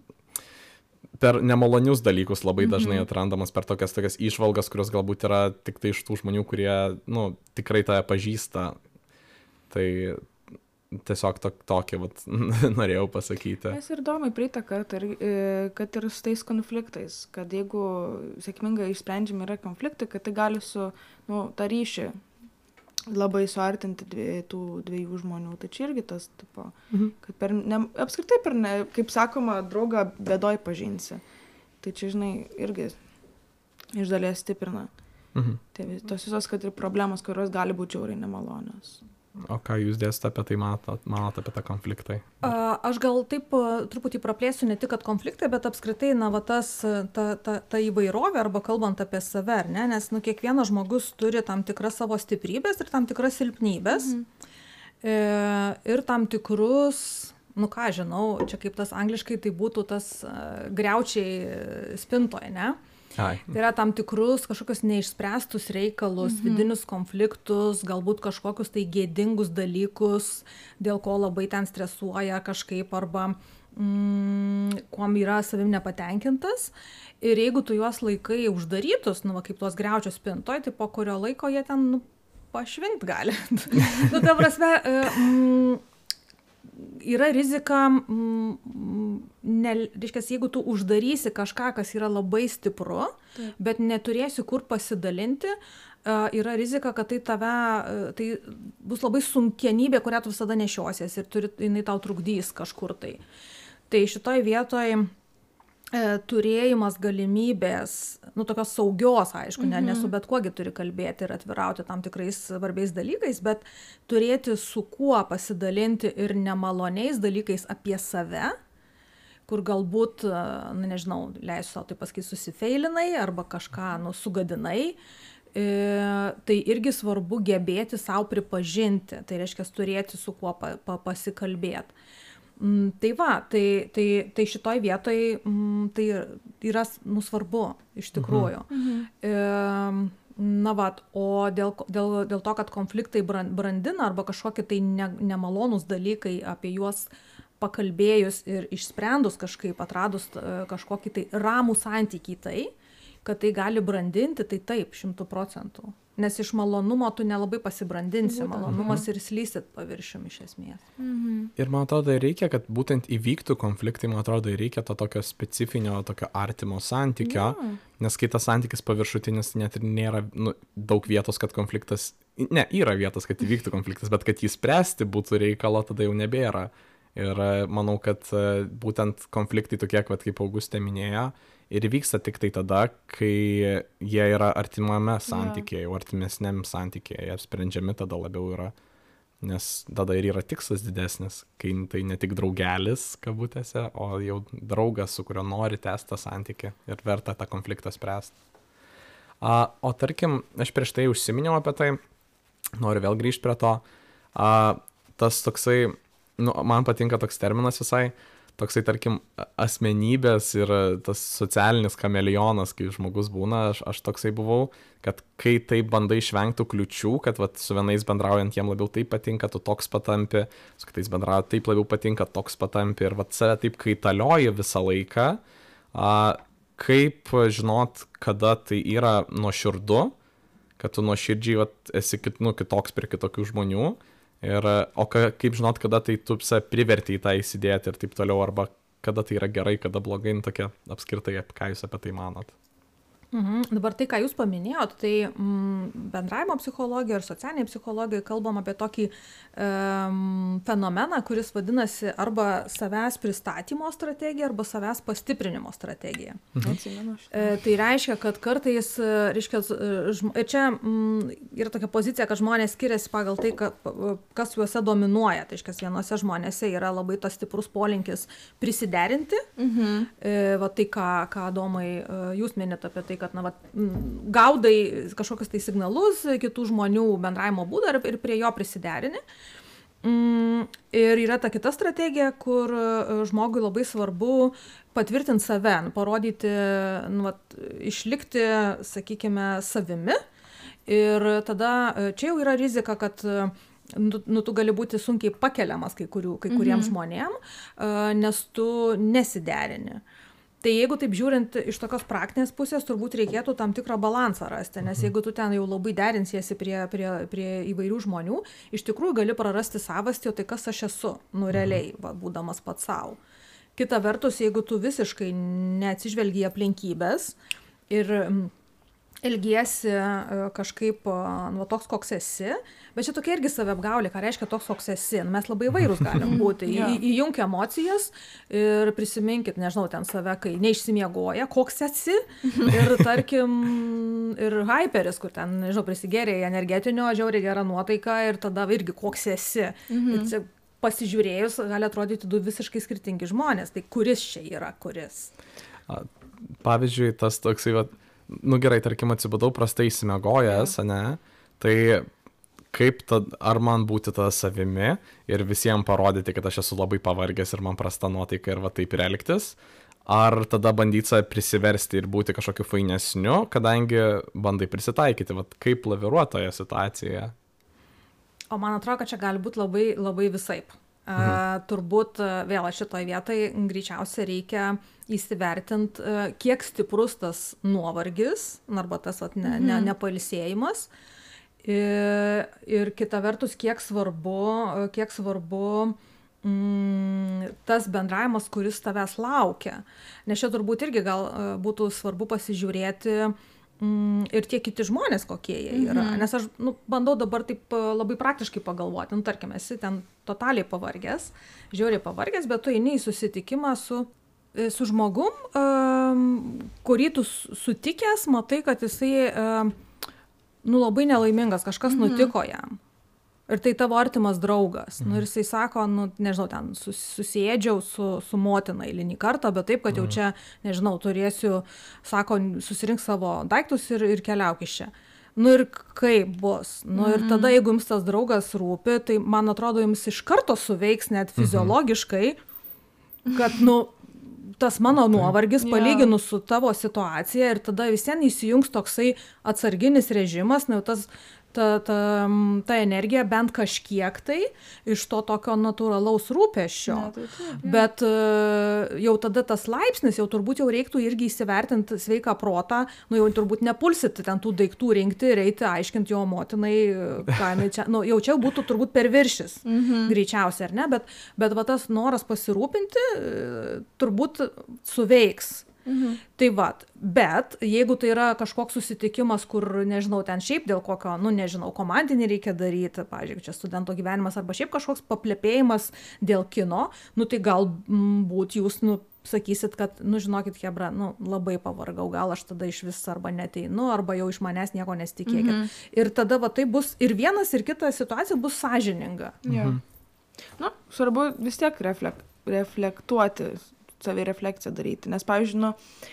per nemalonius dalykus labai dažnai mm-hmm. atrandamas, per tokias, tokias įžvalgas, kurios galbūt yra tik tai iš tų žmonių, kurie, nu, tikrai tave pažįsta. Tai tiesiog to, tokį, vat, norėjau pasakyti. Mes ir įdomiai praeitą kartą, kad ir su tais konfliktais, kad jeigu sėkmingai išsprendžiami yra konfliktai, kad tai gali su, nu, tą ryšį labai suartinti dvie, tų dviejų žmonių. Tai čia irgi tas, tipo, mhm. kad per, ne, apskritai per, ne, kaip sakoma, draugą bėdoj pažinsi. Tai čia, žinai, irgi iš dalies stiprina. Mhm. Tai tos visos, kad ir problemos, kurios gali būti žiauriai nemalonios. O ką jūs dėsite apie tai, matot, manot apie tą konfliktai? Aš gal taip truputį praplėsiu ne tik, kad konfliktai, bet apskritai, na, va, tas, ta, ta, ta įvairovė, arba kalbant apie save, ar ne? Nes, nu, kiekvienas žmogus turi tam tikras savo stiprybės ir tam tikras silpnybės. Mhm. E, ir tam tikrus, nu ką žinau, čia kaip tas angliškai, tai būtų tas uh, griaučiai spintoje, ne? Ai. Tai yra tam tikrus kažkokius neišspręstus reikalus, mhm. vidinius konfliktus, galbūt kažkokius tai gėdingus dalykus, dėl ko labai ten stresuoja kažkaip arba mm, kuom yra savim nepatenkintas. Ir jeigu tu juos laikai uždarytus, nu, va, kaip tuos griaučios spintoj, tai po kurio laiko jie ten nu, pašvinkt gali. Nu, ta prasme, mm, yra rizika, mm, ne, reiškia, jeigu tu uždarysi kažką, kas yra labai stipru, taip. Bet neturėsi kur pasidalinti, uh, yra rizika, kad tai tave, uh, tai bus labai sunkienybė, kurią tu visada nešiosies ir turi, jinai tau trukdys kažkur tai. Tai šitoj vietoj turėjimas galimybės, nu, tokios saugios, aišku, ne, ne su bet kuogi turi kalbėti ir atvirauti tam tikrais svarbiais dalykais, bet turėti su kuo pasidalinti ir nemaloniais dalykais apie save, kur galbūt, nu, nežinau, leisiu savo tai pasakyti, susifeilinai arba kažką, nu, sugadinai, e, tai irgi svarbu gebėti savo pripažinti, tai reiškia turėti su kuo pa, pa, pasikalbėti. Mm, tai va, tai, tai, tai šitoj vietoj mm, tai yra nu, svarbu iš tikrųjų. Mhm. E, na va, o dėl, dėl, dėl to, kad konfliktai brandina arba kažkokie tai ne, nemalonūs dalykai, apie juos pakalbėjus ir išsprendus kažkaip, atradus kažkokį tai ramų santykį tai, kad tai gali brandinti, tai taip, šimtų procentų. Nes iš malonumo tu nelabai pasibrandinsi, malonumas ir slysit paviršium iš esmės. Mhm. Ir man atrodo, reikia, kad būtent įvyktų konfliktai, man atrodo, reikia to tokio specifinio, tokio artimo santykio, ja. Nes kai tas santykis paviršutinis net ir nėra nu, daug vietos, kad konfliktas, ne, yra vietos, kad įvyktų konfliktas, bet kad jį spręsti būtų reikalo, tada jau nebėra. Ir manau, kad būtent konfliktai tokie, kaip Augustė minėjo, ir vyksta tik tai tada, kai jie yra artimame santykėje, jau artimesniam santykėje, jie sprendžiami tada labiau yra, nes tada ir yra tikslas didesnis, kai tai ne tik draugelis, kabutėse, o jau draugas, su kuriuo nori tęsti tą santykį ir verta tą konfliktą spręsti. A, o tarkim, aš prieš tai užsiminiau apie tai, noriu vėl grįžti prie to. A, tas toksai, nu, man patinka toks terminas visai, toksai, tarkim, asmenybės ir tas socialinis kameleonas, kai žmogus būna, aš, aš toksai buvau, kad kai taip bandai išvengti kliučių, kad vat, su vienais bendraujant jiem labiau taip patinka, tu toks patampi, su kitais bendraujant taip labiau patinka, toks patampi ir vat save taip kaitalioji visą laiką. A, kaip žinot, kada tai yra nuoširdu, kad tu nuoširdžiai vat, esi kit, nu, kitoks prie kitokių žmonių. Ir, o ka, kaip žinot, kada tai tu save priverti į tą įsidėti ir taip toliau, arba kada tai yra gerai, kada blogai, nu, tokia apskritai, ką jūs apie tai manot? Mhm. Dabar tai, ką jūs paminėjot, tai mm, bendravimo psichologija ir socialiniai psichologijai kalbam apie tokį um, fenomeną, kuris vadinasi arba savęs pristatymo strategija, arba savęs pastiprinimo strategija. Mhm. E, tai reiškia, kad kartais, reiškia, ir čia mm, yra tokia pozicija, kad žmonės skiriasi pagal tai, ka, kas juose dominuoja. Tai reiškia, vienose žmonėse yra labai tas stiprus polinkis prisiderinti. Mhm. E, va tai, ką, ką Domai, jūs minėt apie tai, kad na, va, gaudai kažkokius tai signalus kitų žmonių bendravimo būdą ir, ir prie jo prisiderini. Ir yra ta kita strategija, kur žmogui labai svarbu patvirtinti save, parodyti, nu, va, išlikti, sakykime, savimi. Ir tada čia jau yra rizika, kad nu, nu, tu gali būti sunkiai pakeliamas kai, kurių, kai kuriems mhm. žmonėm, nes tu nesiderini. Tai jeigu taip žiūrint iš tokios praktinės pusės, turbūt reikėtų tam tikrą balansą rasti, nes jeigu tu ten jau labai derinsiesi prie, prie, prie įvairių žmonių, iš tikrųjų gali prarasti savastį, o tai kas aš esu, nu realiai, va, būdamas pats savo. Kita vertus, jeigu tu visiškai neatsižvelgi į aplinkybės ir elgiesi kažkaip, nu, toks, koks esi, bet čia tokia irgi saviapgaulė, ką reiškia toks, koks esi. Mes labai įvairūs galim būti. Į, įjunk emocijas ir prisiminkit, nežinau, ten save, kai neišsimiegoja, koks esi. Ir tarkim, ir hyperis, kur ten, nežinau, prisigėrė energetinio, žiauriai gera nuotaika ir tada irgi koks esi. Mhm. Pasižiūrėjus, gali atrodyti du visiškai skirtingi žmonės. Tai kuris čia yra, kuris? Pavyzdžiui, tas toksai, va, nu gerai, tarkim, atsibudau prastai įsimiegojęs, ja. Ne? Tai kaip tad, ar man būti tada savimi ir visiems parodyti, kad aš esu labai pavargęs ir man prasta nuotaika ir va taip ir elgtis, ar tada bandyti save prisiversti ir būti kažkokiu fainesniu, kadangi bandai prisitaikyti, va kaip laviruotoje situacijoje. O man atrodo, kad čia gali būti labai, labai visaip. Mhm. Uh, turbūt uh, vėl šitoj vietai greičiausiai reikia įsivertinti, uh, kiek stiprus tas nuovargis, arba tas vat, ne, ne, nepailsėjimas. Ir, ir kita vertus, kiek svarbu, uh, kiek svarbu mm, tas bendravimas, kuris tavęs laukia. Nes čia turbūt irgi gal uh, būtų svarbu pasižiūrėti mm, ir tie kiti žmonės, kokie jie yra. Mhm. Nes aš nu, bandau dabar taip labai praktiškai pagalvoti. Nu, tarkim, esi ten totaliai pavargęs, žiauriai pavargęs, bet tu eini į susitikimą su, su žmogum, um, kurį tu sutikęs, matai, kad jisai um, nu, labai nelaimingas, kažkas mhm. nutiko jam. Ir tai tavo artimas draugas. Mhm. Nu, ir jisai sako, nu, nežinau, ten sus, susėdžiau su, su motina eilinį kartą, bet taip, kad jau čia, nežinau, turėsiu, sako, susirink savo daiktus ir, ir keliauk iš čia. Nu ir kaip bus? Nu ir tada, jeigu jums tas draugas rūpi, tai man atrodo, jums iš karto suveiks net fiziologiškai, kad, nu, tas mano nuovargis palyginus su tavo situacija ir tada vis vien įsijungs toksai atsarginis režimas, nu, tas Ta, ta, ta energija bent kažkiek tai iš to tokio natūralaus rūpesčio. Ne, tai taip, ja. Bet jau tada tas laipsnis, jau turbūt jau reiktų irgi įsivertinti sveiką protą, nu jau turbūt nepulsit ten tų daiktų rinkti ir eiti aiškinti jo motinai, ką jinai čia, nu jau čia būtų turbūt perviršis, mhm. greičiausiai, ar ne, bet, bet va tas noras pasirūpinti turbūt suveiks. Mhm. Tai vat, bet jeigu tai yra kažkoks susitikimas, kur, nežinau, ten šiaip dėl kokio, nu, nežinau, komandinį reikia daryti, pavyzdžiui, čia studento gyvenimas arba šiaip kažkoks paplepėjimas dėl kino, nu, tai galbūt jūs, nu, sakysit, kad, nu, žinokit, hebra, nu, labai pavargau, gal aš tada iš vis arba neteinu, arba jau iš manęs nieko nesitikėkit. Mhm. Ir tada, va, tai bus ir vienas, ir kita situacija bus sąžininga. Mhm. Nu, svarbu vis tiek reflek, reflektuoti, savirefleksiją daryti, nes, pavyzdžiui, nu,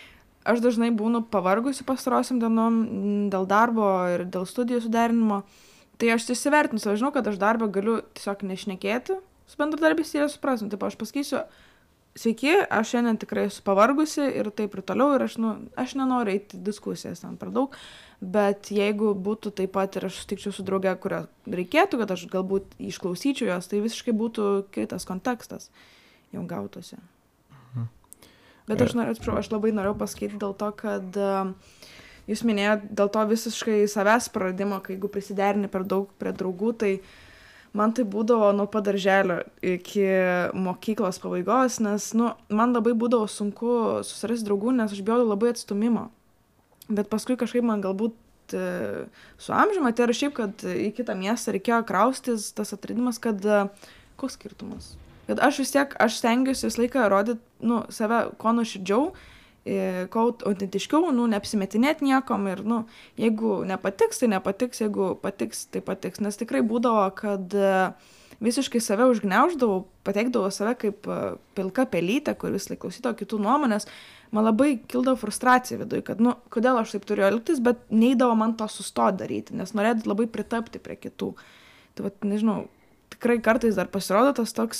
aš dažnai būnu pavargusi pastarosiam dienom dėl darbo ir dėl studijų suderinimo, tai aš įsivertinu, aš žinau, kad aš darbą galiu tiesiog nešnekėti su bendradarbiais ir jie suprasim. Taip, aš pasakysiu, sveiki, aš šiandien tikrai esu pavargusi ir taip ir toliau ir aš, nu, aš nenoriu eiti diskusijas ten per daug, bet jeigu būtų taip pat ir aš sutikčiau su drauge, kurio reikėtų, kad aš galbūt išklausyčiau jos, tai visiškai būtų kitas kontekstas jau gautųsi. Mhm. Bet aš, norėjau, atsiprašau, aš labai norėjau pasakyti dėl to, kad uh, jūs minėjot dėl to visiškai savęs praradimo, kai jeigu prisiderini per daug prie draugų, tai man tai būdavo nuo padarželio iki mokyklos pabaigos, nes, nu, man labai būdavo sunku susirasti draugų, nes aš bijau labai atstumimo. Bet paskui kažkaip man galbūt e, su amžiumi atėjo šiaip, kad į kitą miestą reikėjo kraustis, tas atradimas, kad e, koks skirtumas. Kad aš vis tiek, aš stengiuosi visą laiką rodyti, nu, save kuo nuoširdžiau, e, kuo autentiškiau, nu, neapsimetinėti niekom ir, nu, jeigu nepatiks, tai nepatiks, jeigu patiks, tai patiks. Nes tikrai būdavo, kad e, visiškai save užgniauždavau, pateikdavau save kaip e, pilka pelytė, kur vis laik klausyto kitų nuomonės. Man labai kildavo frustracija viduje, kad, nu, kodėl aš taip turiu elgtis, bet neįdavo man to sustoti daryti, nes norėdavau labai pritapti prie kitų. Tai, vat, nežinau, tikrai kartais dar pasirodo tas toks,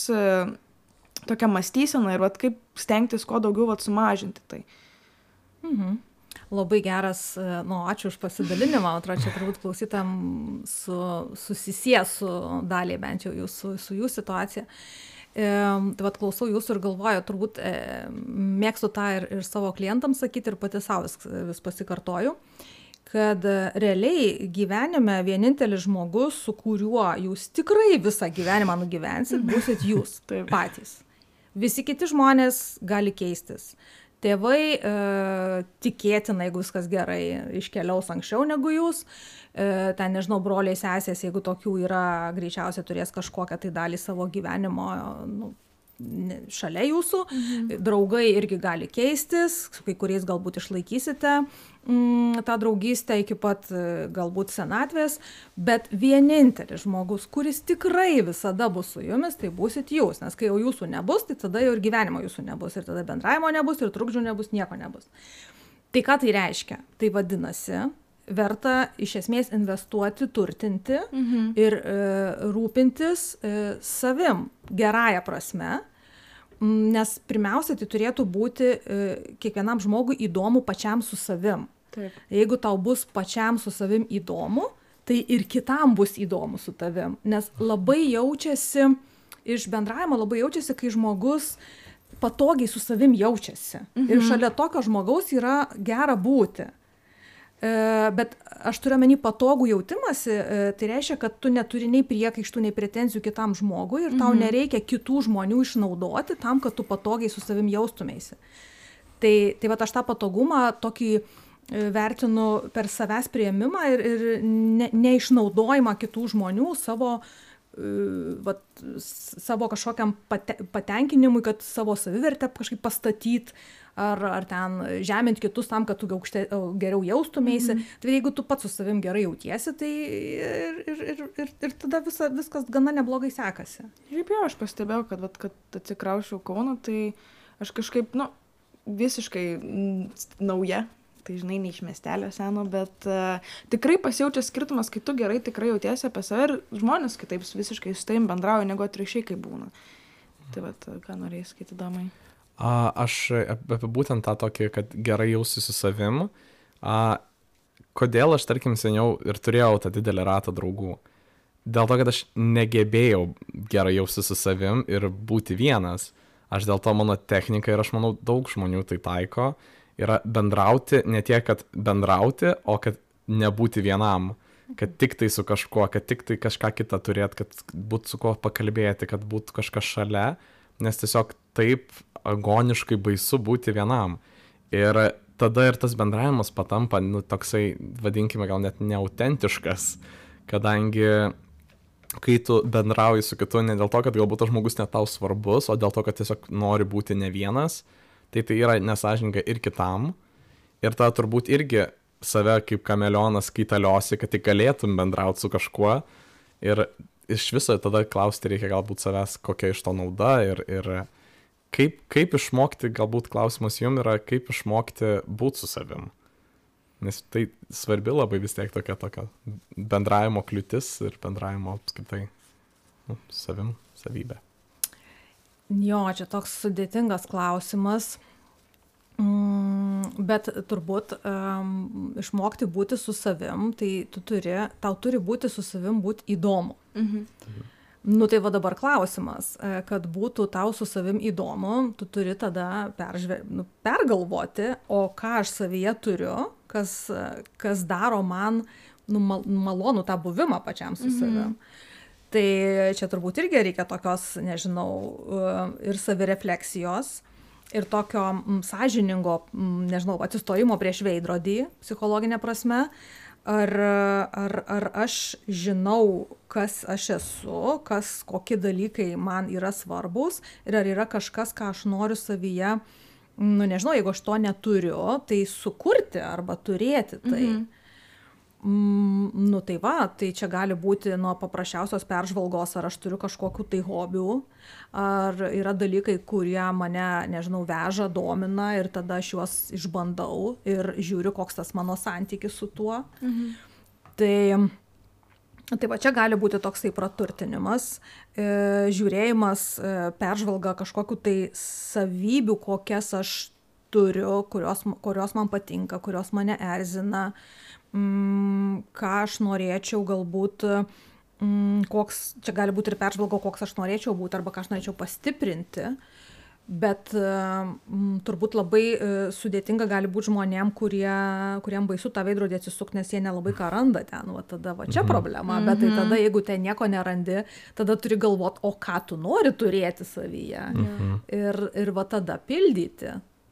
tokia mąstysena ir, vat, kaip stengtis kuo daugiau, vat, sumažinti tai. Mhm. Labai geras, nu, ačiū už pasidalinimą, atrodo, čia turbūt klausytam su, susisies su daliai, bent jau jūsų, su jų situacija. E, tai vat klausau jūsų ir galvoju, turbūt e, mėgstu tą ir, ir savo klientams sakyti, ir pati savo vis, vis pasikartoju, kad realiai gyvenime vienintelis žmogus, su kuriuo jūs tikrai visą gyvenimą nugyvensit, būsit jūs patys. Visi kiti žmonės gali keistis. Tėvai e, tikėtina, jeigu viskas gerai, iškeliaus anksčiau negu jūs. E, ten, nežinau, broliai, sesės, jeigu tokių yra, greičiausiai turės kažkokią tai dalį savo gyvenimo, nu, šalia jūsų. Mhm. Draugai irgi gali keistis, kai kuriais galbūt išlaikysite mm, tą draugystę iki pat galbūt senatvės, bet vienintelis žmogus, kuris tikrai visada bus su jumis, tai būsit jūs, nes kai jau jūsų nebus, tai tada jau ir gyvenimo jūsų nebus, ir tada bendravimo nebus, ir trukdžių nebus, nieko nebus. Tai ką tai reiškia? Tai vadinasi, verta iš esmės investuoti, turtinti mhm. ir e, rūpintis e, savim gerąją prasme, nes pirmiausia, tai turėtų būti e, kiekvienam žmogui įdomu pačiam su savim. Taip. Jeigu tau bus pačiam su savim įdomu, tai ir kitam bus įdomu su tavim, nes labai jaučiasi, iš bendravimo labai jaučiasi, kai žmogus patogiai su savim jaučiasi. Mhm. Ir šalia tokio žmogaus yra gera būti. E, bet aš turiu omeny patogų jautimąsi, e, tai reiškia, kad tu neturi nei priekaištų, nei pretenzijų kitam žmogui ir tau mhm. nereikia kitų žmonių išnaudoti tam, kad tu patogiai su savim jaustumėsi. Tai, tai vat aš tą patogumą tokį e, vertinu per savęs priėmimą ir, ir ne, neišnaudojimą kitų žmonių savo, e, vat, savo kažkokiam pate, patenkinimui, kad savo savivertę kažkaip pastatyti. Ar, ar ten žemint kitus tam, kad tu aukšte, geriau jaustumėsi. Mm-hmm. Tai jeigu tu pats su savim gerai jautiesi, tai ir, ir, ir, ir, ir tada visa, viskas gana neblogai sekasi. Šiaip jau, aš pastebėjau, kad, vat, kad atsikraušiau Kauną, tai aš kažkaip, nu, visiškai nauja, tai žinai, ne iš miestelio seno, bet uh, tikrai pasijaučia skirtumas, kai tu gerai tikrai jautiesi apie save ir žmonės kitaip visiškai su tavim bendrauja, negu atvirkščiai kaip būna. Tai vat, ką norėjai sakyti, Domai? A, aš apie būtent tą tokį, kad gerai jausiu su savim, a, kodėl aš, tarkim, seniau ir turėjau tą didelį ratą draugų. Dėl to, kad aš negebėjau gerai jausti su savim ir būti vienas. Aš dėl to mano technika ir aš manau daug žmonių tai taiko, yra bendrauti, ne tiek, kad bendrauti, o kad nebūti vienam. Kad tik tai su kažkuo, kad tik tai kažką kitą turėt, kad būtų su kuo pakalbėti, kad būtų kažkas šalia, nes tiesiog taip agoniškai baisu būti vienam. Ir tada ir tas bendravimas patampa, nu, toksai, vadinkime, gal net neautentiškas, kadangi kai tu bendrauji su kitu ne dėl to, kad galbūt tas žmogus net tau svarbus, o dėl to, kad tiesiog nori būti ne vienas, tai tai yra nesąžininga ir kitam. Ir tada turbūt irgi save kaip kameleonas kaitaliosi, kad tik galėtum bendrauti su kažkuo. Ir iš viso tada klausti reikia galbūt savęs, kokia iš to nauda ir, ir kaip, kaip išmokti, galbūt klausimas jums yra, kaip išmokti būti su savim. Nes tai svarbi labai vis tiek tokia, tokia bendravimo kliūtis ir bendravimo apskritai nu, savim, savybė. Jo, čia toks sudėtingas klausimas, mm, bet turbūt um, išmokti būti su savim, tai tu turi, tau turi būti su savim būti įdomu. Mhm. Mhm. Nu tai va dabar klausimas, kad būtų tau su savim įdomu, tu turi tada peržve, nu, pergalvoti, o ką aš savyje turiu, kas, kas daro man nu, mal, malonų tą buvimą pačiam su savim. Mhm. Tai čia turbūt irgi reikia tokios, nežinau, ir savirefleksijos, ir tokio m, sąžiningo, m, nežinau, atsistojimo prieš veidrodį, psichologinė prasme. Ar, ar, ar aš žinau, kas aš esu, kas, kokie dalykai man yra svarbus ir ar yra kažkas, ką aš noriu savyje, nu nežinau, jeigu aš to neturiu, tai sukurti arba turėti tai. Mhm. Mm, nu tai va, tai čia gali būti nuo paprasčiausios peržvalgos, ar aš turiu kažkokių tai hobių, ar yra dalykai, kurie mane, nežinau, veža, domina ir tada aš juos išbandau ir žiūriu, koks tas mano santykis su tuo. Mhm. Tai, tai va čia gali būti toksai praturtinimas, e, žiūrėjimas, e, peržvalga kažkokių tai savybių, kokias aš turiu, kurios, kurios man patinka, kurios mane erzina, mm, ką aš norėčiau galbūt, mm, koks, čia gali būti ir peržvalgo, koks aš norėčiau būti arba ką aš norėčiau pastiprinti, bet mm, turbūt labai e, sudėtinga gali būti žmonėm, kurie, kuriem baisu tą veidrodį atsisukti, nes jie nelabai ką randa ten, va tada va čia problema, bet tai tada jeigu ten nieko nerandi, tada turi galvoti, o ką tu nori turėti savyje Mhm. ir, ir va tada pildyti.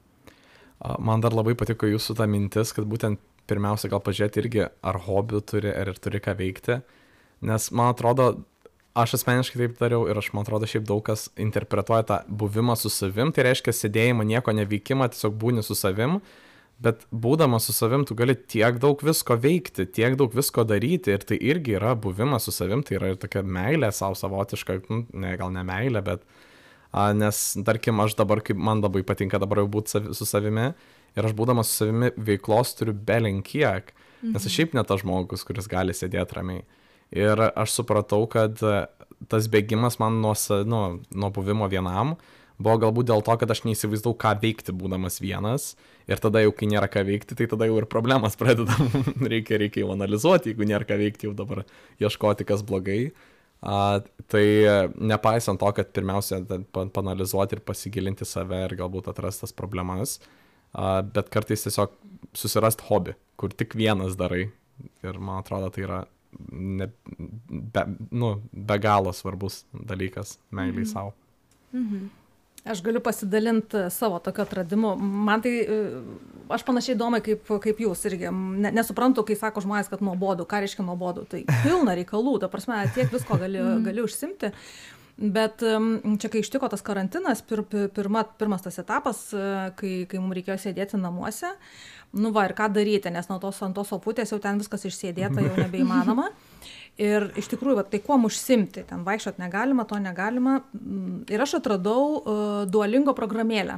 Man dar labai patiko jūsų ta mintis, kad būtent pirmiausia gal pažiūrėti irgi, ar hobių turi, ar ir turi ką veikti. Nes man atrodo, aš asmeniškai taip dariau ir aš man atrodo šiaip daug kas interpretuoja tą buvimą su savim, tai reiškia sėdėjimą, nieko neveikimą, tiesiog būni su savim, bet būdamas su savim tu gali tiek daug visko veikti, tiek daug visko daryti ir tai irgi yra buvimas su savim, tai yra ir tokia meilė savo savotiška, nu, ne, gal ne meilė, bet a, nes tarkim aš dabar, kaip man labai patinka dabar jau būti savi, su savimi ir aš būdamas su savimi veiklos turiu belenkiek, nes aš šiaip ne tas žmogus, kuris gali sėdėti ramiai. Ir aš supratau, kad tas bėgimas man nuo, nu, nuo buvimo vienam buvo galbūt dėl to, kad aš neįsivaizdavau, ką veikti būdamas vienas. Ir tada jau, kai nėra ką veikti, tai tada jau ir problemas pradedam. reikia, reikia jau analizuoti, jeigu nėra ką veikti, jau dabar ieškoti, kas blogai. A, tai nepaisant to, kad pirmiausia panalizuoti ir pasigilinti save ir galbūt atrasti tas problemas, a, bet kartais tiesiog susirasti hobį, kur tik vienas darai. Ir man atrodo, tai yra ne, be, nu, be galo svarbus dalykas meiliai Mhm. savo. Mhm. Aš galiu pasidalinti savo tokio atradimu. Man tai, aš panašiai įdomi kaip, kaip jūs irgi. Ne, nesuprantu, kai sako žmonės, kad nuobodu. Ką reiškia nuobodu? Tai pilna reikalų, ta prasme, tiek visko gali, gali užsimti. Bet čia, kai ištiko tas karantinas, pir, pirma, pirmas tas etapas, kai, kai mums reikėjo sėdėti namuose, nu va, ir ką daryti, nes nuo tos ant tos soputės jau ten viskas išsėdėta, jau nebeįmanoma. Ir iš tikrųjų, va, tai kuom užsimti, ten vaikščiot negalima, to negalima. Ir aš atradau uh, Duolingo programėlę.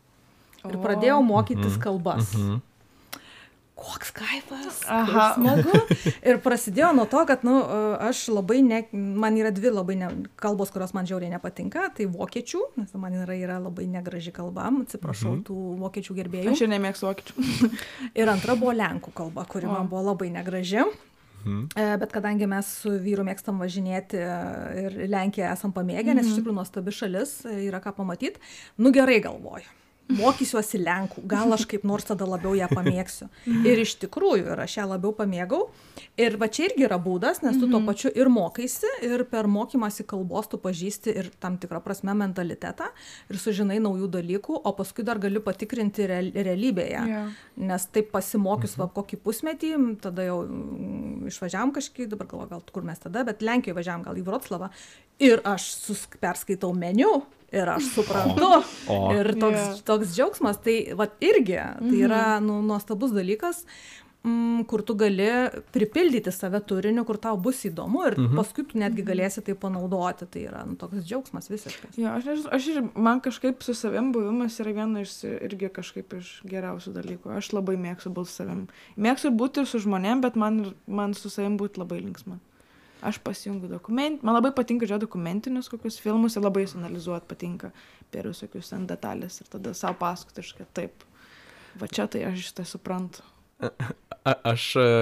Ir pradėjau mokytis kalbas. Mhm. Koks kaifas, Aha. smagu. Ir prasidėjo nuo to, kad nu, aš labai, ne, man yra dvi labai ne, kalbos, kurios man žiauriai nepatinka, tai vokiečių, nes man yra, yra labai negraži kalba, atsiprašau Mhm. tų vokiečių gerbėjų. Aš ir nemėgstu vokiečių. Ir antra buvo lenkų kalba, kuri O. man buvo labai negraži. Mhm. E, Bet kadangi mes su vyru mėgstam važinėti ir Lenkiją esam pamėgę, nes iš tikrųjų nuostabi šalis, yra ką pamatyti, nu gerai galvoju. Mokysiuosi lenkų, gal aš kaip nors tada labiau ją pamėgsiu. Ir iš tikrųjų, ir aš ją labiau pamėgau. Ir va čia irgi yra būdas, nes tu tuo pačiu ir mokaisi, ir per mokymąsi kalbos tu pažįsti ir tam tikrą prasme mentalitetą, ir sužinai naujų dalykų, o paskui dar gali patikrinti real, realybėje. Jo. Nes taip pasimokius va kokį pusmetį, tada jau mm, išvažiavam kažkaip, dabar galvoju, gal kur mes tada, bet Lenkijoje važiavam gal į Vroclavą. Ir aš sus, perskaitau meniu. Ir aš suprantu. O. Ir toks, Jo. toks džiaugsmas, tai vat irgi, tai yra nu, nuostabus dalykas. mm, kur tu gali pripildyti save turiniu, kur tau bus įdomu ir mhm. paskui tu netgi galėsi tai panaudoti. Tai yra nu, toks džiaugsmas visiškas. Jo, aš, aš, aš ir, man kažkaip su savim buvimas yra viena iš, irgi kažkaip iš geriausių dalykų. Aš labai mėgstu būti su savim. Mėgstu būti ir su žmonėm, bet man, man su savim būti labai linksma. Aš pasijungiu dokument, man labai patinka žiūrėti dokumentinius kokius filmus ir labai analizuoti patinka per visokius ten detalės ir tada savo pasakoti, kad taip, va čia tai aš tai suprantu. A, aš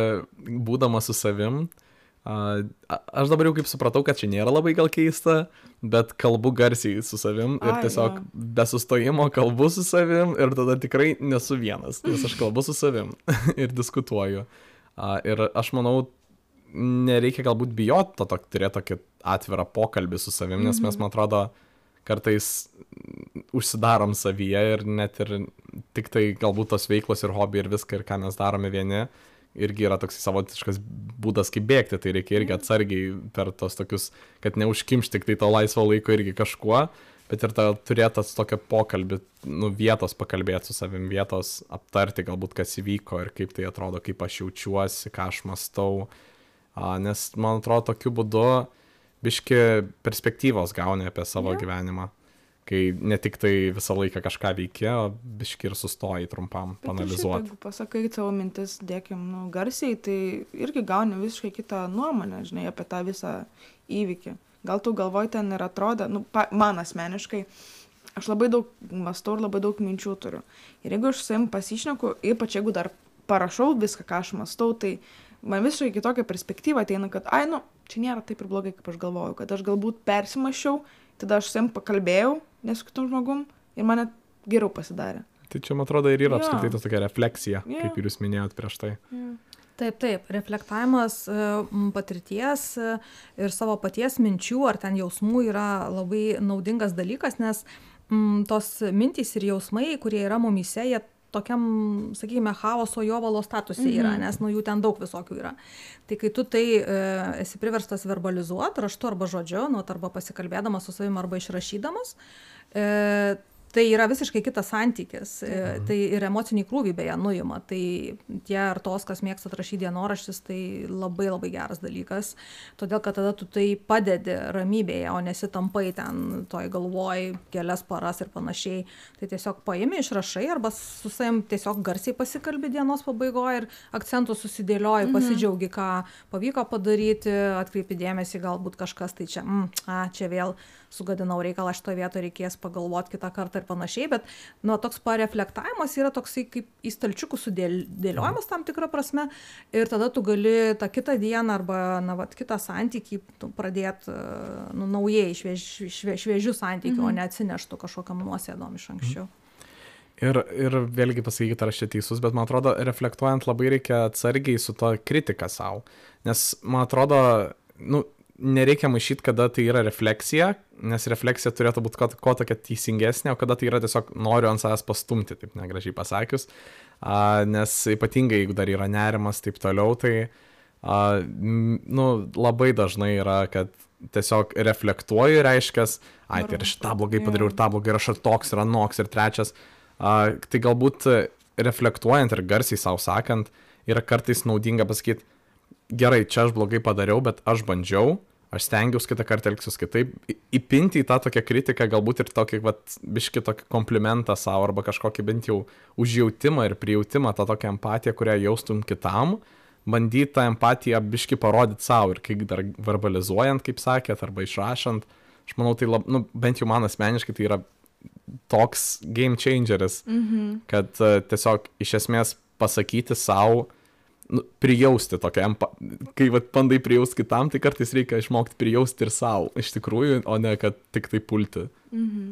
būdamas su savim, a, aš dabar jau kaip supratau, kad čia nėra labai gal keista, bet kalbu garsiai su savim ir Ai, tiesiog ja. be sustojimo kalbu su savim ir tada tikrai nesu vienas, nes aš kalbu su savim ir diskutuoju. A, ir aš manau, nereikia galbūt bijoti to, to turėti tokį atvirą pokalbį su savim, nes mes, man atrodo, kartais užsidarom savyje ir net ir tik tai galbūt tos veiklos ir hobiai ir viską, ir ką mes darome vieni, irgi yra toks savotiškas būdas, kaip bėgti, tai reikia irgi atsargiai per tos tokius, kad neužkimšti tik tai to laisvo laiko irgi kažkuo, bet ir ta, turėtas tokio pokalbį, nu, vietos pakalbėti su savim, vietos aptarti galbūt, kas įvyko ir kaip tai atrodo, kaip aš jaučiuosi, ką aš mąstau. A, nes, man atrodo, tokiu būdu biški perspektyvos gauni apie savo yeah. gyvenimą, kai ne tik tai visą laiką kažką veiki, o biški ir sustoji trumpam panalizuoti. Jeigu pasakai savo mintis, dėkim, nu, garsiai, tai irgi gauni visiškai kitą nuomonę, žinai, apie tą visą įvykį. Gal tu galvoj ten ir atrodo, nu, pa, man asmeniškai, aš labai daug mąstau ir labai daug minčių turiu. Ir jeigu aš su savim pasišneku, ypač jeigu dar parašau viską, ką aš mąstau, tai man visiškai kitokia perspektyva ateina, kad, ai, nu, čia nėra taip ir blogai, kaip aš galvoju, kad aš galbūt persimašiau, tada aš su jam pakalbėjau, ne su kitom žmogum, ir man net geriau pasidarė. Tai čia, man atrodo, ir yra Jo. apskritai tas tokia refleksija, Jo. kaip ir jūs minėjot prieš tai. Yeah. Taip, taip, reflektavimas patirties ir savo paties minčių ar ten jausmų yra labai naudingas dalykas, nes mm, tos mintys ir jausmai, kurie yra mumyse, jie tokiam, sakykime, chaoso jovalo statusai yra, Mhm. nes nu jų ten daug visokių yra. Tai kai tu tai e, esi priverstas verbalizuoti raštu arba žodžiu, nu, arba pasikalbėdamas su savim arba išrašydamas, e, tai yra visiškai kitas santykis. E, tai ir emociniai krūviai beje nuima. Tai tie ar tos, kas mėgsta rašyti dienoraštis, tai labai labai geras dalykas. Todėl, kad tada tu tai padedi ramybėje, o nesitampai ten toj galvoj kelias paras ir panašiai. Tai tiesiog paimi, išrašai arba su savim tiesiog garsiai pasikalbi dienos pabaigoje ir akcentus susidėlioji, Mhm. pasidžiaugi, ką pavyko padaryti, atkreipi dėmesį, galbūt kažkas tai čia, mm, a, čia vėl sugadinau reikalą, šitoje vietoje reikės pagalvoti kitą kartą ir panašiai, bet nu, toks pareflektavimas yra toksai kaip į stalčiukų sudėliojimas tam tikrą prasme ir tada tu gali tą kitą dieną arba na, vat, kitą santykį pradėti nu, naujai, šviež, švie, šviežių santykių, mhm. o ne atsineštų kažkokiam nuosėdom iš anksčiau. Ir, ir vėlgi pasakykit, ar aš čia teisus, bet man atrodo, reflektuojant labai reikia atsargiai su to kritika savo, nes man atrodo, nu, nereikia maišyti, kada tai yra refleksija, nes refleksija turėtų būti ko, ko tokia teisingesnė, o kada tai yra tiesiog noriu ant savęs pastumti, taip negražiai pasakius, a, nes ypatingai, jeigu dar yra nerimas, taip toliau, tai a, m, nu, labai dažnai yra, kad tiesiog reflektuoju, reiškia, ai, tai ir šitą blogai padariau, ir tą blogai, ir aš ir toks, ir anoks, ir trečias. A, tai galbūt reflektuojant ir garsiai savo sakant, yra kartais naudinga pasakyti, gerai, čia aš blogai padariau, bet aš bandžiau, aš stengiausi kitą kartą elgsiuos kitaip, įpinti į tą tokią kritiką, galbūt ir tokį, vat, biškį tokį komplimentą savo, arba kažkokį bent jau užjautimą ir prijautimą, tą tokią empatiją, kurią jaustum kitam, bandyti tą empatiją biškį parodyti savo ir kai dar verbalizuojant, kaip sakėt, arba išrašant, aš manau, tai lab, nu, bent jau man asmeniškai tai yra toks game changeris, Mhm. kad uh, tiesiog iš esmės pasakyti savo, nu, prijausti tokią empatiją. Kai vat, bandai prijausti kitam, tai kartais reikia išmokti prijausti ir savo, iš tikrųjų, o ne kad tik tai pulti. Mhm.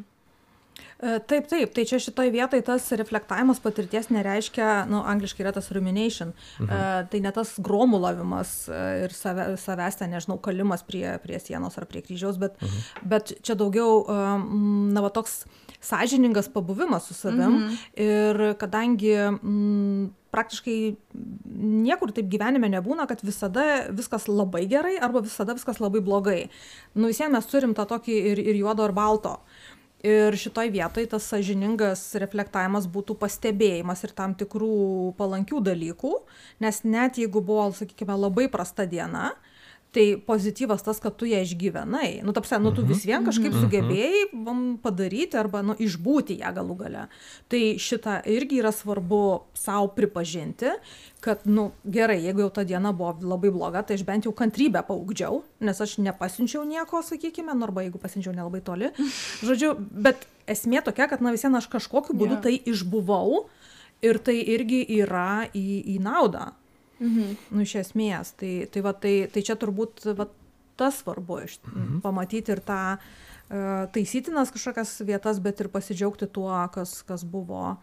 Taip, taip, tai čia šitoj vietoj tas reflektavimas patirties nereiškia, nu, angliškai yra tas rumination, mhm. uh, tai ne tas gromulavimas uh, ir save, savęs ten, nežinau, kalimas prie, prie sienos ar prie kryžiaus, bet, mhm. bet čia daugiau, um, na, va, toks sąžiningas pabuvimas su savim mhm. ir kadangi mm, praktiškai niekur taip gyvenime nebūna, kad visada viskas labai gerai arba visada viskas labai blogai. Nu, visiems mes turim tą tokį ir, ir juodo ir balto. Ir šitoj vietoj tas sąžiningas reflektavimas būtų pastebėjimas ir tam tikrų palankių dalykų, nes net jeigu buvo, sakykime, labai prasta diena, tai pozityvas tas, kad tu ją išgyvenai. Nu, tapsia, nu, tu vis vien kažkaip sugebėjai padaryti arba, nu, išbūti ją galų gale. Tai šitą irgi yra svarbu savo pripažinti, kad, nu, gerai, jeigu jau ta diena buvo labai bloga, tai aš bent jau kantrybę paugdžiau, nes aš nepasiunčiau nieko, sakykime, nu, arba jeigu pasiunčiau nelabai toli. Žodžiu, bet esmė tokia, kad, na, vis vien aš kažkokiu būdu yeah. tai išbuvau ir tai irgi yra į, į naudą. Mhm. Nu, iš esmės, tai, tai, va, tai, tai čia turbūt va, tas svarbu iš, mhm. pamatyti ir tą uh, taisytinas kažkokias vietas, bet ir pasidžiaugti tuo, kas, kas, buvo,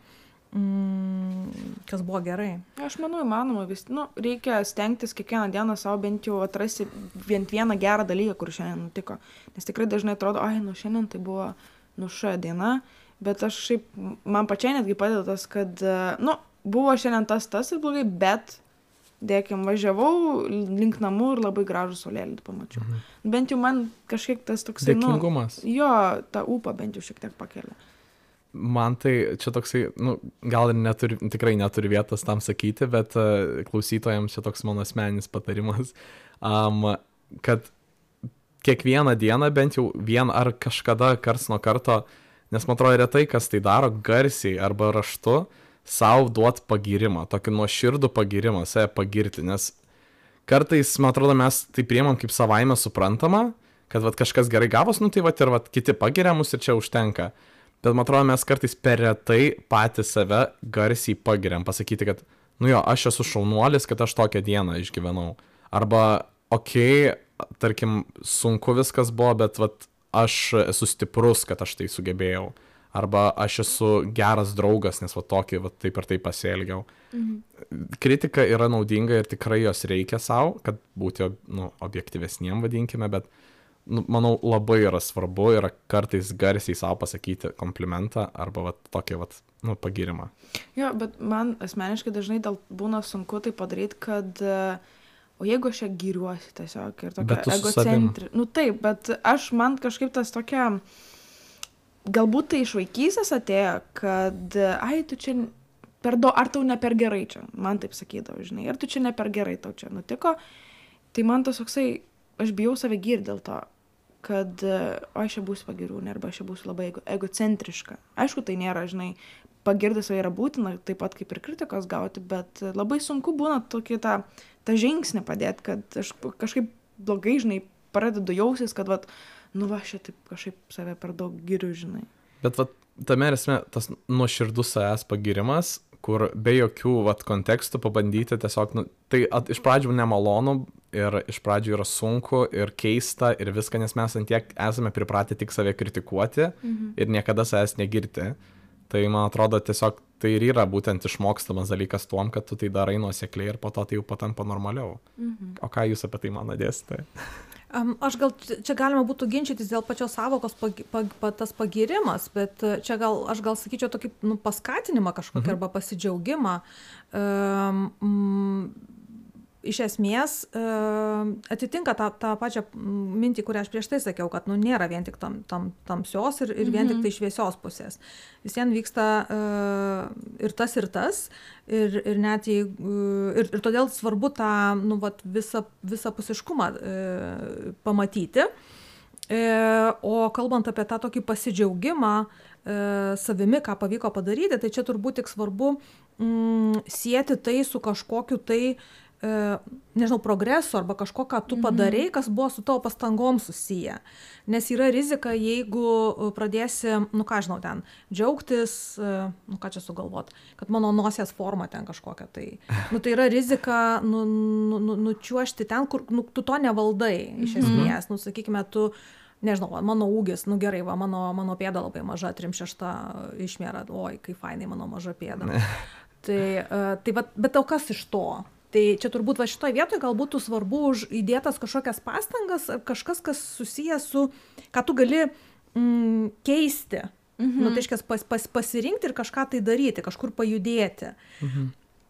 mm, kas buvo gerai. Aš manau, įmanoma vis, nu, reikia stengtis kiekvieną dieną savo bent jau atrasti bent vieną gerą dalyką, kur šiandien nutiko. Nes tikrai dažnai atrodo, ai, nu šiandien tai buvo nuša diena, bet aš šiaip, man pačiai netgi padeda tas, kad, nu, buvo šiandien tas, tas ir blogai, bet dėkim, važiavau link namų ir labai gražų saulėlį pamačiau. Mhm. Bent jau man kažkiek tas toksai, dėkingumas. Nu, jo, tą ūpą bent jau šiek tiek pakelia. Man tai čia toksai, nu, gal ir neturi, tikrai neturi vietos tam sakyti, bet uh, klausytojams čia toks mano asmeninis patarimas, um, kad kiekvieną dieną bent jau vien ar kažkada karts nuo karto, nes man atrodo retai, kas tai daro garsiai arba raštu, sau duot pagyrimą, tokį nuoširdų pagyrimą, save pagirti, nes kartais, man atrodo, mes tai priimam kaip savaime suprantama, kad vat, kažkas gerai gavos, nu tai vat, ir vat, kiti pagiria mus ir čia užtenka. Bet man atrodo, mes kartais per retai patys save garsiai pagiriam, pasakyti, kad, nu jo, aš esu šaunuolis, kad aš tokią dieną išgyvenau. Arba, okei, okay, tarkim, sunku viskas buvo, bet vat, aš esu stiprus, kad aš tai sugebėjau. Arba aš esu geras draugas, nes va tokį, va taip ir taip pasielgiau. Mhm. Kritika yra naudinga ir tikrai jos reikia savo, kad būti, nu, objektyvesniem vadinkime, bet, nu, manau, labai yra svarbu yra kartais garsiai savo pasakyti komplimentą arba va tokį, va, nu, pagyrimą. Jo, bet man asmeniškai dažnai dėl būna sunku tai padaryti, kad o jeigu aš ją gyriuosi tiesiog ir tokia egocentri. Nu taip, bet aš man kažkaip tas tokia... Galbūt tai iš vaikystės atėjo, kad, ai, tu čia per do, ar tau ne per gerai čia, man taip sakydavo, žinai, ar tu čia ne per gerai tau čia nutiko, tai man tas toksai, aš bijau save girti dėl to, kad, o aš čia būsiu pagirūnė, arba aš čia būsiu labai ego, egocentriška. Aišku, tai nėra, žinai, pagirti save yra būtina, taip pat kaip ir kritikos gauti, bet labai sunku būna tokį tą, tą žingsnį padėti, kad aš kažkaip blogai, žinai, pradedu jausis, kad, vat, nu va, aš taip kažkaip save per daug giriu, žinai. Bet vat, tame esmė tas nuoširdus savęs pagirimas, kur be jokių vat, kontekstų pabandyti tiesiog, nu, tai at, iš pradžių nemalonu ir iš pradžių yra sunku ir keista ir viską, nes mes ant tiek esame pripratę tik save kritikuoti mhm. ir niekada savęs negirti. Tai man atrodo tiesiog tai ir yra būtent išmokstamas dalykas tuom, kad tu tai darai nuosekliai ir po to tai jau patampa normaliau. Mhm. O ką jūs apie tai man dėsite? Um, aš gal čia galima būtų ginčytis dėl pačios savokos pag, pag, pag, tas pagirimas, bet čia gal, aš gal sakyčiau tokį, nu, paskatinimą kažkokį mhm. arba pasidžiaugimą. Um, mm, iš esmės um, atitinka tą, tą pačią mintį, kurią aš prieš tai sakiau, kad, nu, nėra vien tik tam, tam, tamsios ir, ir vien mhm. tik tai šviesios pusės. Vis vien vyksta uh, ir tas, ir tas. Ir, ir net jeigu, ir, ir todėl svarbu tą, nu, vat, visą, visapusiškumą e, pamatyti. E, o kalbant apie tą tokį pasidžiaugimą e, savimi, ką pavyko padaryti, tai čia turbūt tik svarbu mm, sieti tai su kažkokiu tai, e, nežinau, progresu arba kažko, ką tu padarei, kas buvo su tavo pastangom susiję. Nes yra rizika, jeigu pradėsi, nu ką žinau, ten džiaugtis, nu ką čia sugalvot, kad mano nosies forma ten kažkokia, tai, nu tai yra rizika nu, nu, nu, nučiuošti ten, kur nu, tu to nevaldai, iš esmės, nu sakykime, tu, nežinau, mano ūgis, nu gerai, va, mano, mano pėda labai maža, trim šešta išmėra, oi, kaip fainai mano maža pėda. tai, tai va, bet o kas iš to? Tai čia turbūt va šitoj vietoj gal būtų svarbu už įdėtas kažkokias pastangas, kažkas, kas susijęs su, ką tu gali mm, keisti. Mhm. Nu, tai iškės pas, pas, pasirinkti ir kažką tai daryti, kažkur pajudėti. Mhm.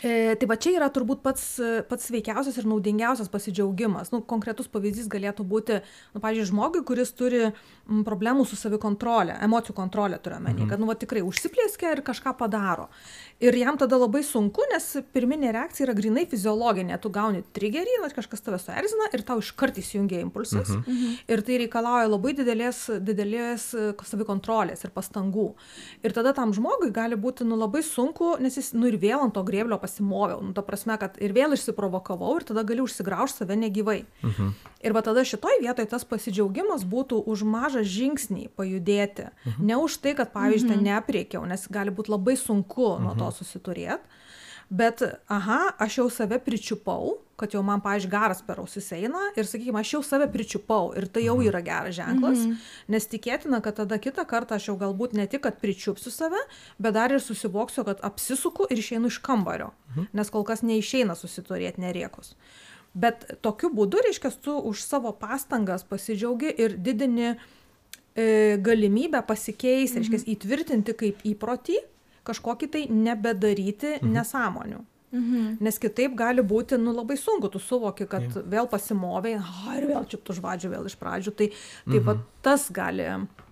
E, tai va čia yra turbūt pats, pats sveikiausias ir naudingiausias pasidžiaugimas. Nu, konkretus pavyzdys galėtų būti, nu, pavyzdžiui, žmogui, kuris turi m, problemų su savikontrolė, emocijų kontrolė turiu omeny, mhm. kad nu, va, tikrai užsiplėskia ir kažką padaro. Ir jam tada labai sunku, nes pirminė reakcija yra grinai fiziologinė. Tu gauni trigerį, va, kažkas tave suerzina ir tau iškart įsijungia impulsas. Mhm. Ir tai reikalauja labai didelės, didelės savikontrolės ir pastangų. Ir tada tam žmogui gali būti nu, labai sunku, nes jis nu, ir vėl ant to grėblio pasimoviau. Nu, ta prasme, kad ir vėl išsiprovokavau ir tada gali užsigraužti save negyvai. Mhm. Ir va tada šitoj vietoj tas pasidžiaugimas būtų už mažą žingsnį pajudėti. Mhm. Ne už tai, kad, pavyzdžiui, mhm. nepriekiau, nes gali būti labai sunku mhm. nuo to susiturėti. Bet, aha, aš jau save pričiupau, kad jau man, pavyzdžiui, garas per ausis eina ir, sakykime, aš jau save pričiupau ir tai jau yra geras ženklas, mm-hmm. nes tikėtina, kad tada kitą kartą aš jau galbūt ne tik, kad pričiupsiu save, bet dar ir susivoksiu, kad apsisuku ir išeinu iš kambario, mm-hmm. nes kol kas neišeina susiturėti nerėkus. Bet tokiu būdu, reiškia, tu už savo pastangas pasidžiaugi ir didini e, galimybę pasikeisti, mm-hmm. reiškia, įtvirtinti kaip įprotį, kažkokį tai nebedaryti mhm. nesąmonių. Mhm. Nes kitaip gali būti nu, labai sunku, tu suvoki, kad ja. Vėl pasimovei, oh, ir vėl čiuptų žvadžių vėl iš pradžių. Tai taip mhm. pat tas gali,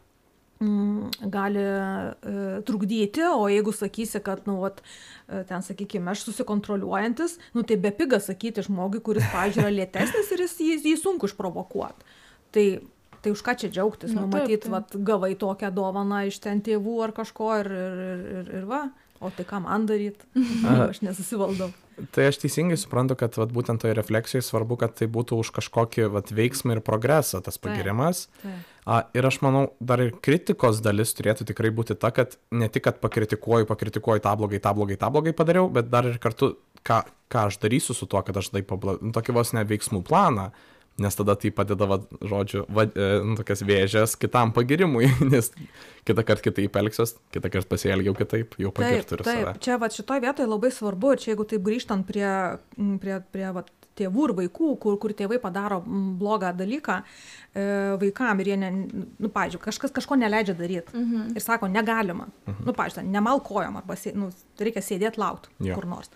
mm, gali e, trukdyti, o jeigu sakysi, kad nu, vat, ten, sakykime, aš susikontroliuojantis, nu, tai bepiga sakyti žmogui, kuris, pavyzdžiui, yra lėtesnis ir jis, jį, jį sunku išprovokuoti. Tai Tai už ką čia džiaugtis, nu, matyt, vat, gavai tokią dovaną iš ten tėvų ar kažko ir, ir, ir, ir va, o tai ką man daryti, aš nesusivaldau. Tai aš teisingai suprantu, kad vat, būtent toje refleksijoje svarbu, kad tai būtų už kažkokį vat, veiksmą ir progresą tas pagirimas. Taip, taip. A, ir aš manau, dar ir kritikos dalis turėtų tikrai būti ta, kad ne tik, kad pakritikuoju, pakritikuoju tą blogai, tą blogai, tą blogai padariau, bet dar ir kartu, ką, ką aš darysiu su tuo, kad aš tai pabla... nu, tokį vos ne veiksmų planą. Nes tada tai padeda, va, žodžiu, va, e, nu, tokias vėžės kitam pagirimui, nes kitą kartą kitaip elgsiuos, kitą kartą pasielgiau kitaip, jau pagirti ir save. Čia va, šitoj vietoje labai svarbu, ir čia jeigu taip grįžtant prie, prie, prie va, tėvų ir vaikų, kur, kur tėvai padaro blogą dalyką e, vaikam ir jie, ne, nu, pavyzdžiui, kažkas kažko neleidžia daryti mhm. ir sako, negalima, mhm. nu, pavyzdžiui, nemalkojam arba sė, nu, reikia sėdėti laukti ja. Kur nors.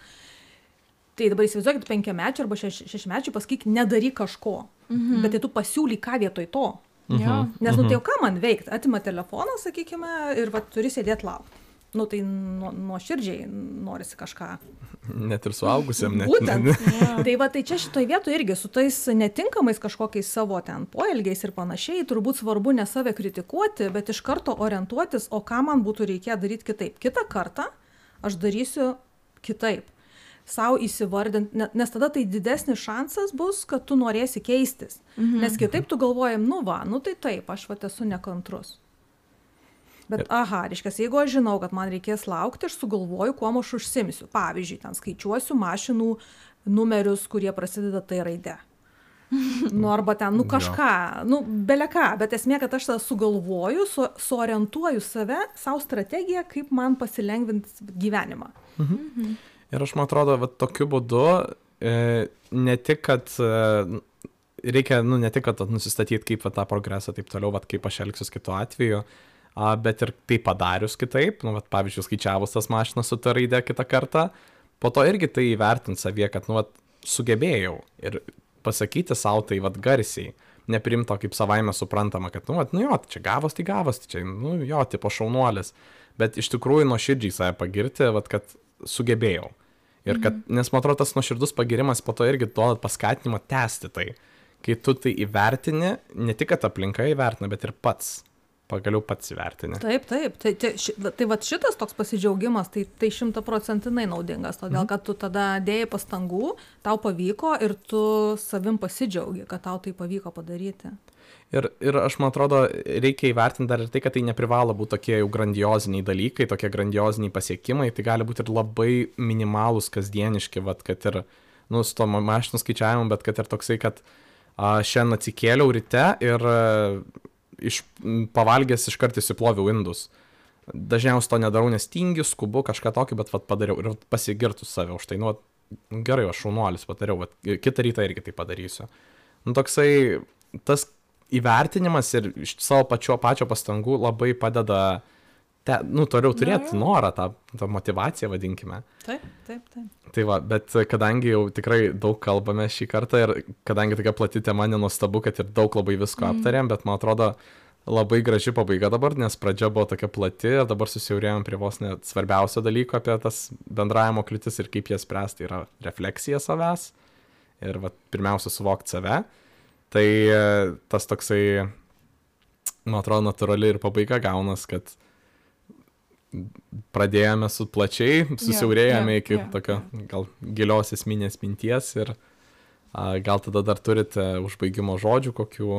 Tai dabar įsivaizduokit penkiamečių arba šeš, šešmečių pasakyk, nedaryk kažko. Mhm. Bet tai tu pasiūly ką vietoj to. Mhm. Nes, nu, tai jau ką man veikti? Atima telefoną, sakykime, ir va, turi sėdėti laukti. Nu, tai nuo, nuo širdžiai norisi kažką. Net ir suaugusiam. Net. Būtent. Tai va, tai čia šitoj vietoj irgi su tais netinkamais kažkokiais savo ten poelgiais ir panašiai, turbūt svarbu ne save kritikuoti, bet iš karto orientuotis, o ką man būtų reikėję daryti kitaip. Kitą kartą aš darysiu kitaip. Sau įsivardint, nes tada tai didesnis šansas bus, kad tu norėsi keistis. Mhm. Nes kitaip tu galvojam, nu va, nu tai taip, aš va esu nekantrus. Bet aha, reiškia, jeigu aš žinau, kad man reikės laukti, aš sugalvoju, kuo aš užsimsiu. Pavyzdžiui, ten skaičiuosiu mašinų numerius, kurie prasideda tai raide. Nu arba ten, nu kažką, nu bele ką, bet esmė, kad aš tada sugalvoju, su, suorientuoju save, savo strategiją, kaip man pasilengvinti gyvenimą. Mhm. Mhm. Ir aš, man atrodo, va, tokiu būdu e, ne tik, kad e, reikia, nu, ne tik, kad nusistatyti, kaip va, tą progresą, taip toliau, va, kaip aš elgsiuos kitu atveju, a, bet ir tai padarius kitaip, nu, va, pavyzdžiui, skaičiavus tas mašinas su ta raide kitą kartą, po to irgi tai įvertinti savie, kad, nu, va, sugebėjau ir pasakyti savo tai, va, garsiai, neprimto kaip savaime suprantama, kad, nu, va, nu, jo, čia gavos, tai gavos, tai čia, nu, jo, tipo šaunuolis, bet iš tikrųjų nuoširdžiai save pagirti, va, kad sugebėjau. Ir kad, mhm. nes man atrodo, tas nuoširdus pagirimas po to irgi duoda paskatinimą tęsti tai. Kai tu tai įvertini, ne tik, kad aplinka įvertina, bet ir pats. Pagaliau pats įvertini. Taip, taip. Tai, tai, ši, tai va šitas toks pasidžiaugimas, tai, tai šimtaprocentinai naudingas, todėl mhm. kad tu tada dėjai pastangų, tau pavyko ir tu savim pasidžiaugi, kad tau tai pavyko padaryti. Ir, ir aš, man atrodo, reikia įvertinti dar ir tai, kad tai neprivalo būti tokie jau grandioziniai dalykai, tokie grandioziniai pasiekimai, tai gali būti ir labai minimalūs, kasdieniški, vat, kad ir, nu, su to mašinų skaičiavimu, bet kad ir toksai, kad a, šiandien atsikėliau ryte ir a, iš, pavalgęs iškart įsiploviau indus. Dažniausiai to nedarau, nes tingiu, skubu, kažką tokio, bet vat, padariau ir pasigirtų save už tai, nu, vat, gerai, aš šaunuolis padariau, vat, kitą rytą irgi tai padarysiu. Nu, toksai, tas įvertinimas ir iš savo pačio, pačio pastangų labai padeda te, nu, toliau turėti jo. norą, tą, tą motivaciją, vadinkime. Taip, taip, taip. Tai va, bet kadangi jau tikrai daug kalbame šį kartą ir kadangi tokia plati tema, nenuostabu, kad ir daug labai visko Mm. aptarėm, bet man atrodo labai graži pabaiga dabar, nes pradžia buvo tokia plati ir dabar susiaurėjom prie vos net svarbiausio dalyko apie tas bendravimo kliūtis ir kaip jas spręsti. Tai yra refleksija savęs ir va, pirmiausia suvokti save. Tai e, tas toksai, man atrodo, natūrali ir pabaiga gaunas, kad pradėjome su plačiai, susiaurėjome jo, iki jo, tokio gal gilios esminės minties ir a, gal tada dar turite užbaigimo žodžių kokių,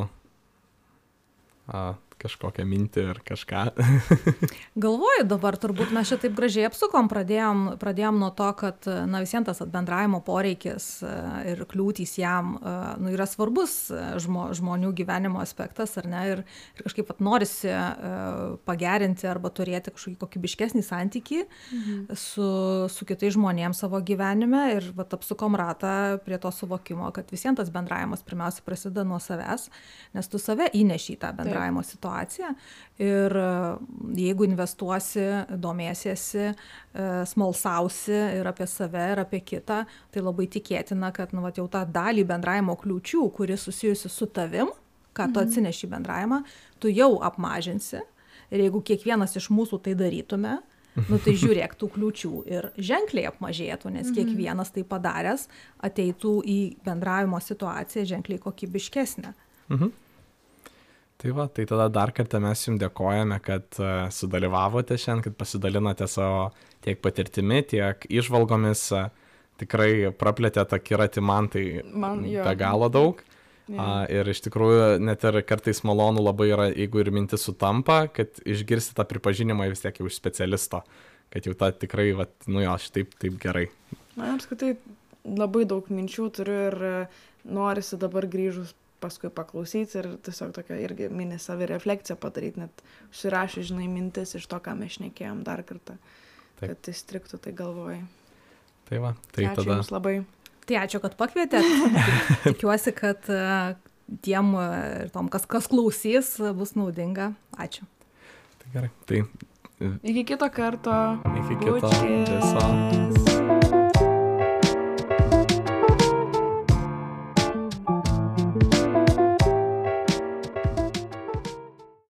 a, kažkokią mintį ir kažką. Galvoju dabar, turbūt mes šitaip gražiai apsukom, pradėjom, pradėjom nuo to, kad na, visiems tas bendravimo poreikis e, ir kliūtys jam e, nu, yra svarbus e, žmo, žmonių gyvenimo aspektas, ar ne, ir, ir kažkaip pat norisi e, pagerinti arba turėti kažkokį kokybiškesnį santykį mhm. su, su kitais žmonėms savo gyvenime ir vat, apsukom ratą prie to suvokimo, kad visiems tas bendravimas pirmiausia prasideda nuo savęs, nes tu save įneši į tą bendravimo situaciją. Ir jeigu investuosi, domėsiesi, smalsausi ir apie save, ir apie kitą, tai labai tikėtina, kad nu, vat, jau tą dalį bendravimo kliūčių, kuri susijusi su tavim, ką tu atsineši bendravimą, tu jau apmažinsi. Ir jeigu kiekvienas iš mūsų tai darytume, nu, tai žiūrėk tų kliūčių ir ženkliai apmažėtų, nes kiekvienas tai padaręs ateitų į bendravimo situaciją ženkliai kokybiškesnę. Mhm. Tai va, tai tada dar kartą mes jums dėkojame, kad uh, sudalyvavote šiandien, kad pasidalinote savo tiek patirtimi, tiek išvalgomis. Uh, tikrai praplėtėte akiratį man, tai Man, jo. be galo daug. Jo. Uh, ir iš tikrųjų net ir kartais malonu labai yra, jeigu ir mintis sutampa, kad išgirsti tą pripažinimą vis tiek jau iš specialisto, kad jau tą tikrai, vat, nu jo, aš taip, taip gerai. Man apskritai labai daug minčių turiu ir e, norisi dabar grįžus paskui paklausyti ir tiesiog tokia irgi mini savirefleksiją padaryti, net užsirašę, žinai, mintis iš to, ką mes šnekėjom dar kartą, Taip. kad įstriktų tai galvoj. Tai va, tai Ačiū tada. Jums labai. Tai ačiū, kad pakvietėt. Tikiuosi, kad e, tiem e, ir tom, kas, kas klausys, bus naudinga. Ačiū. Tai gerai. Tai Iki kito karto. iki kito Bučiai. viso.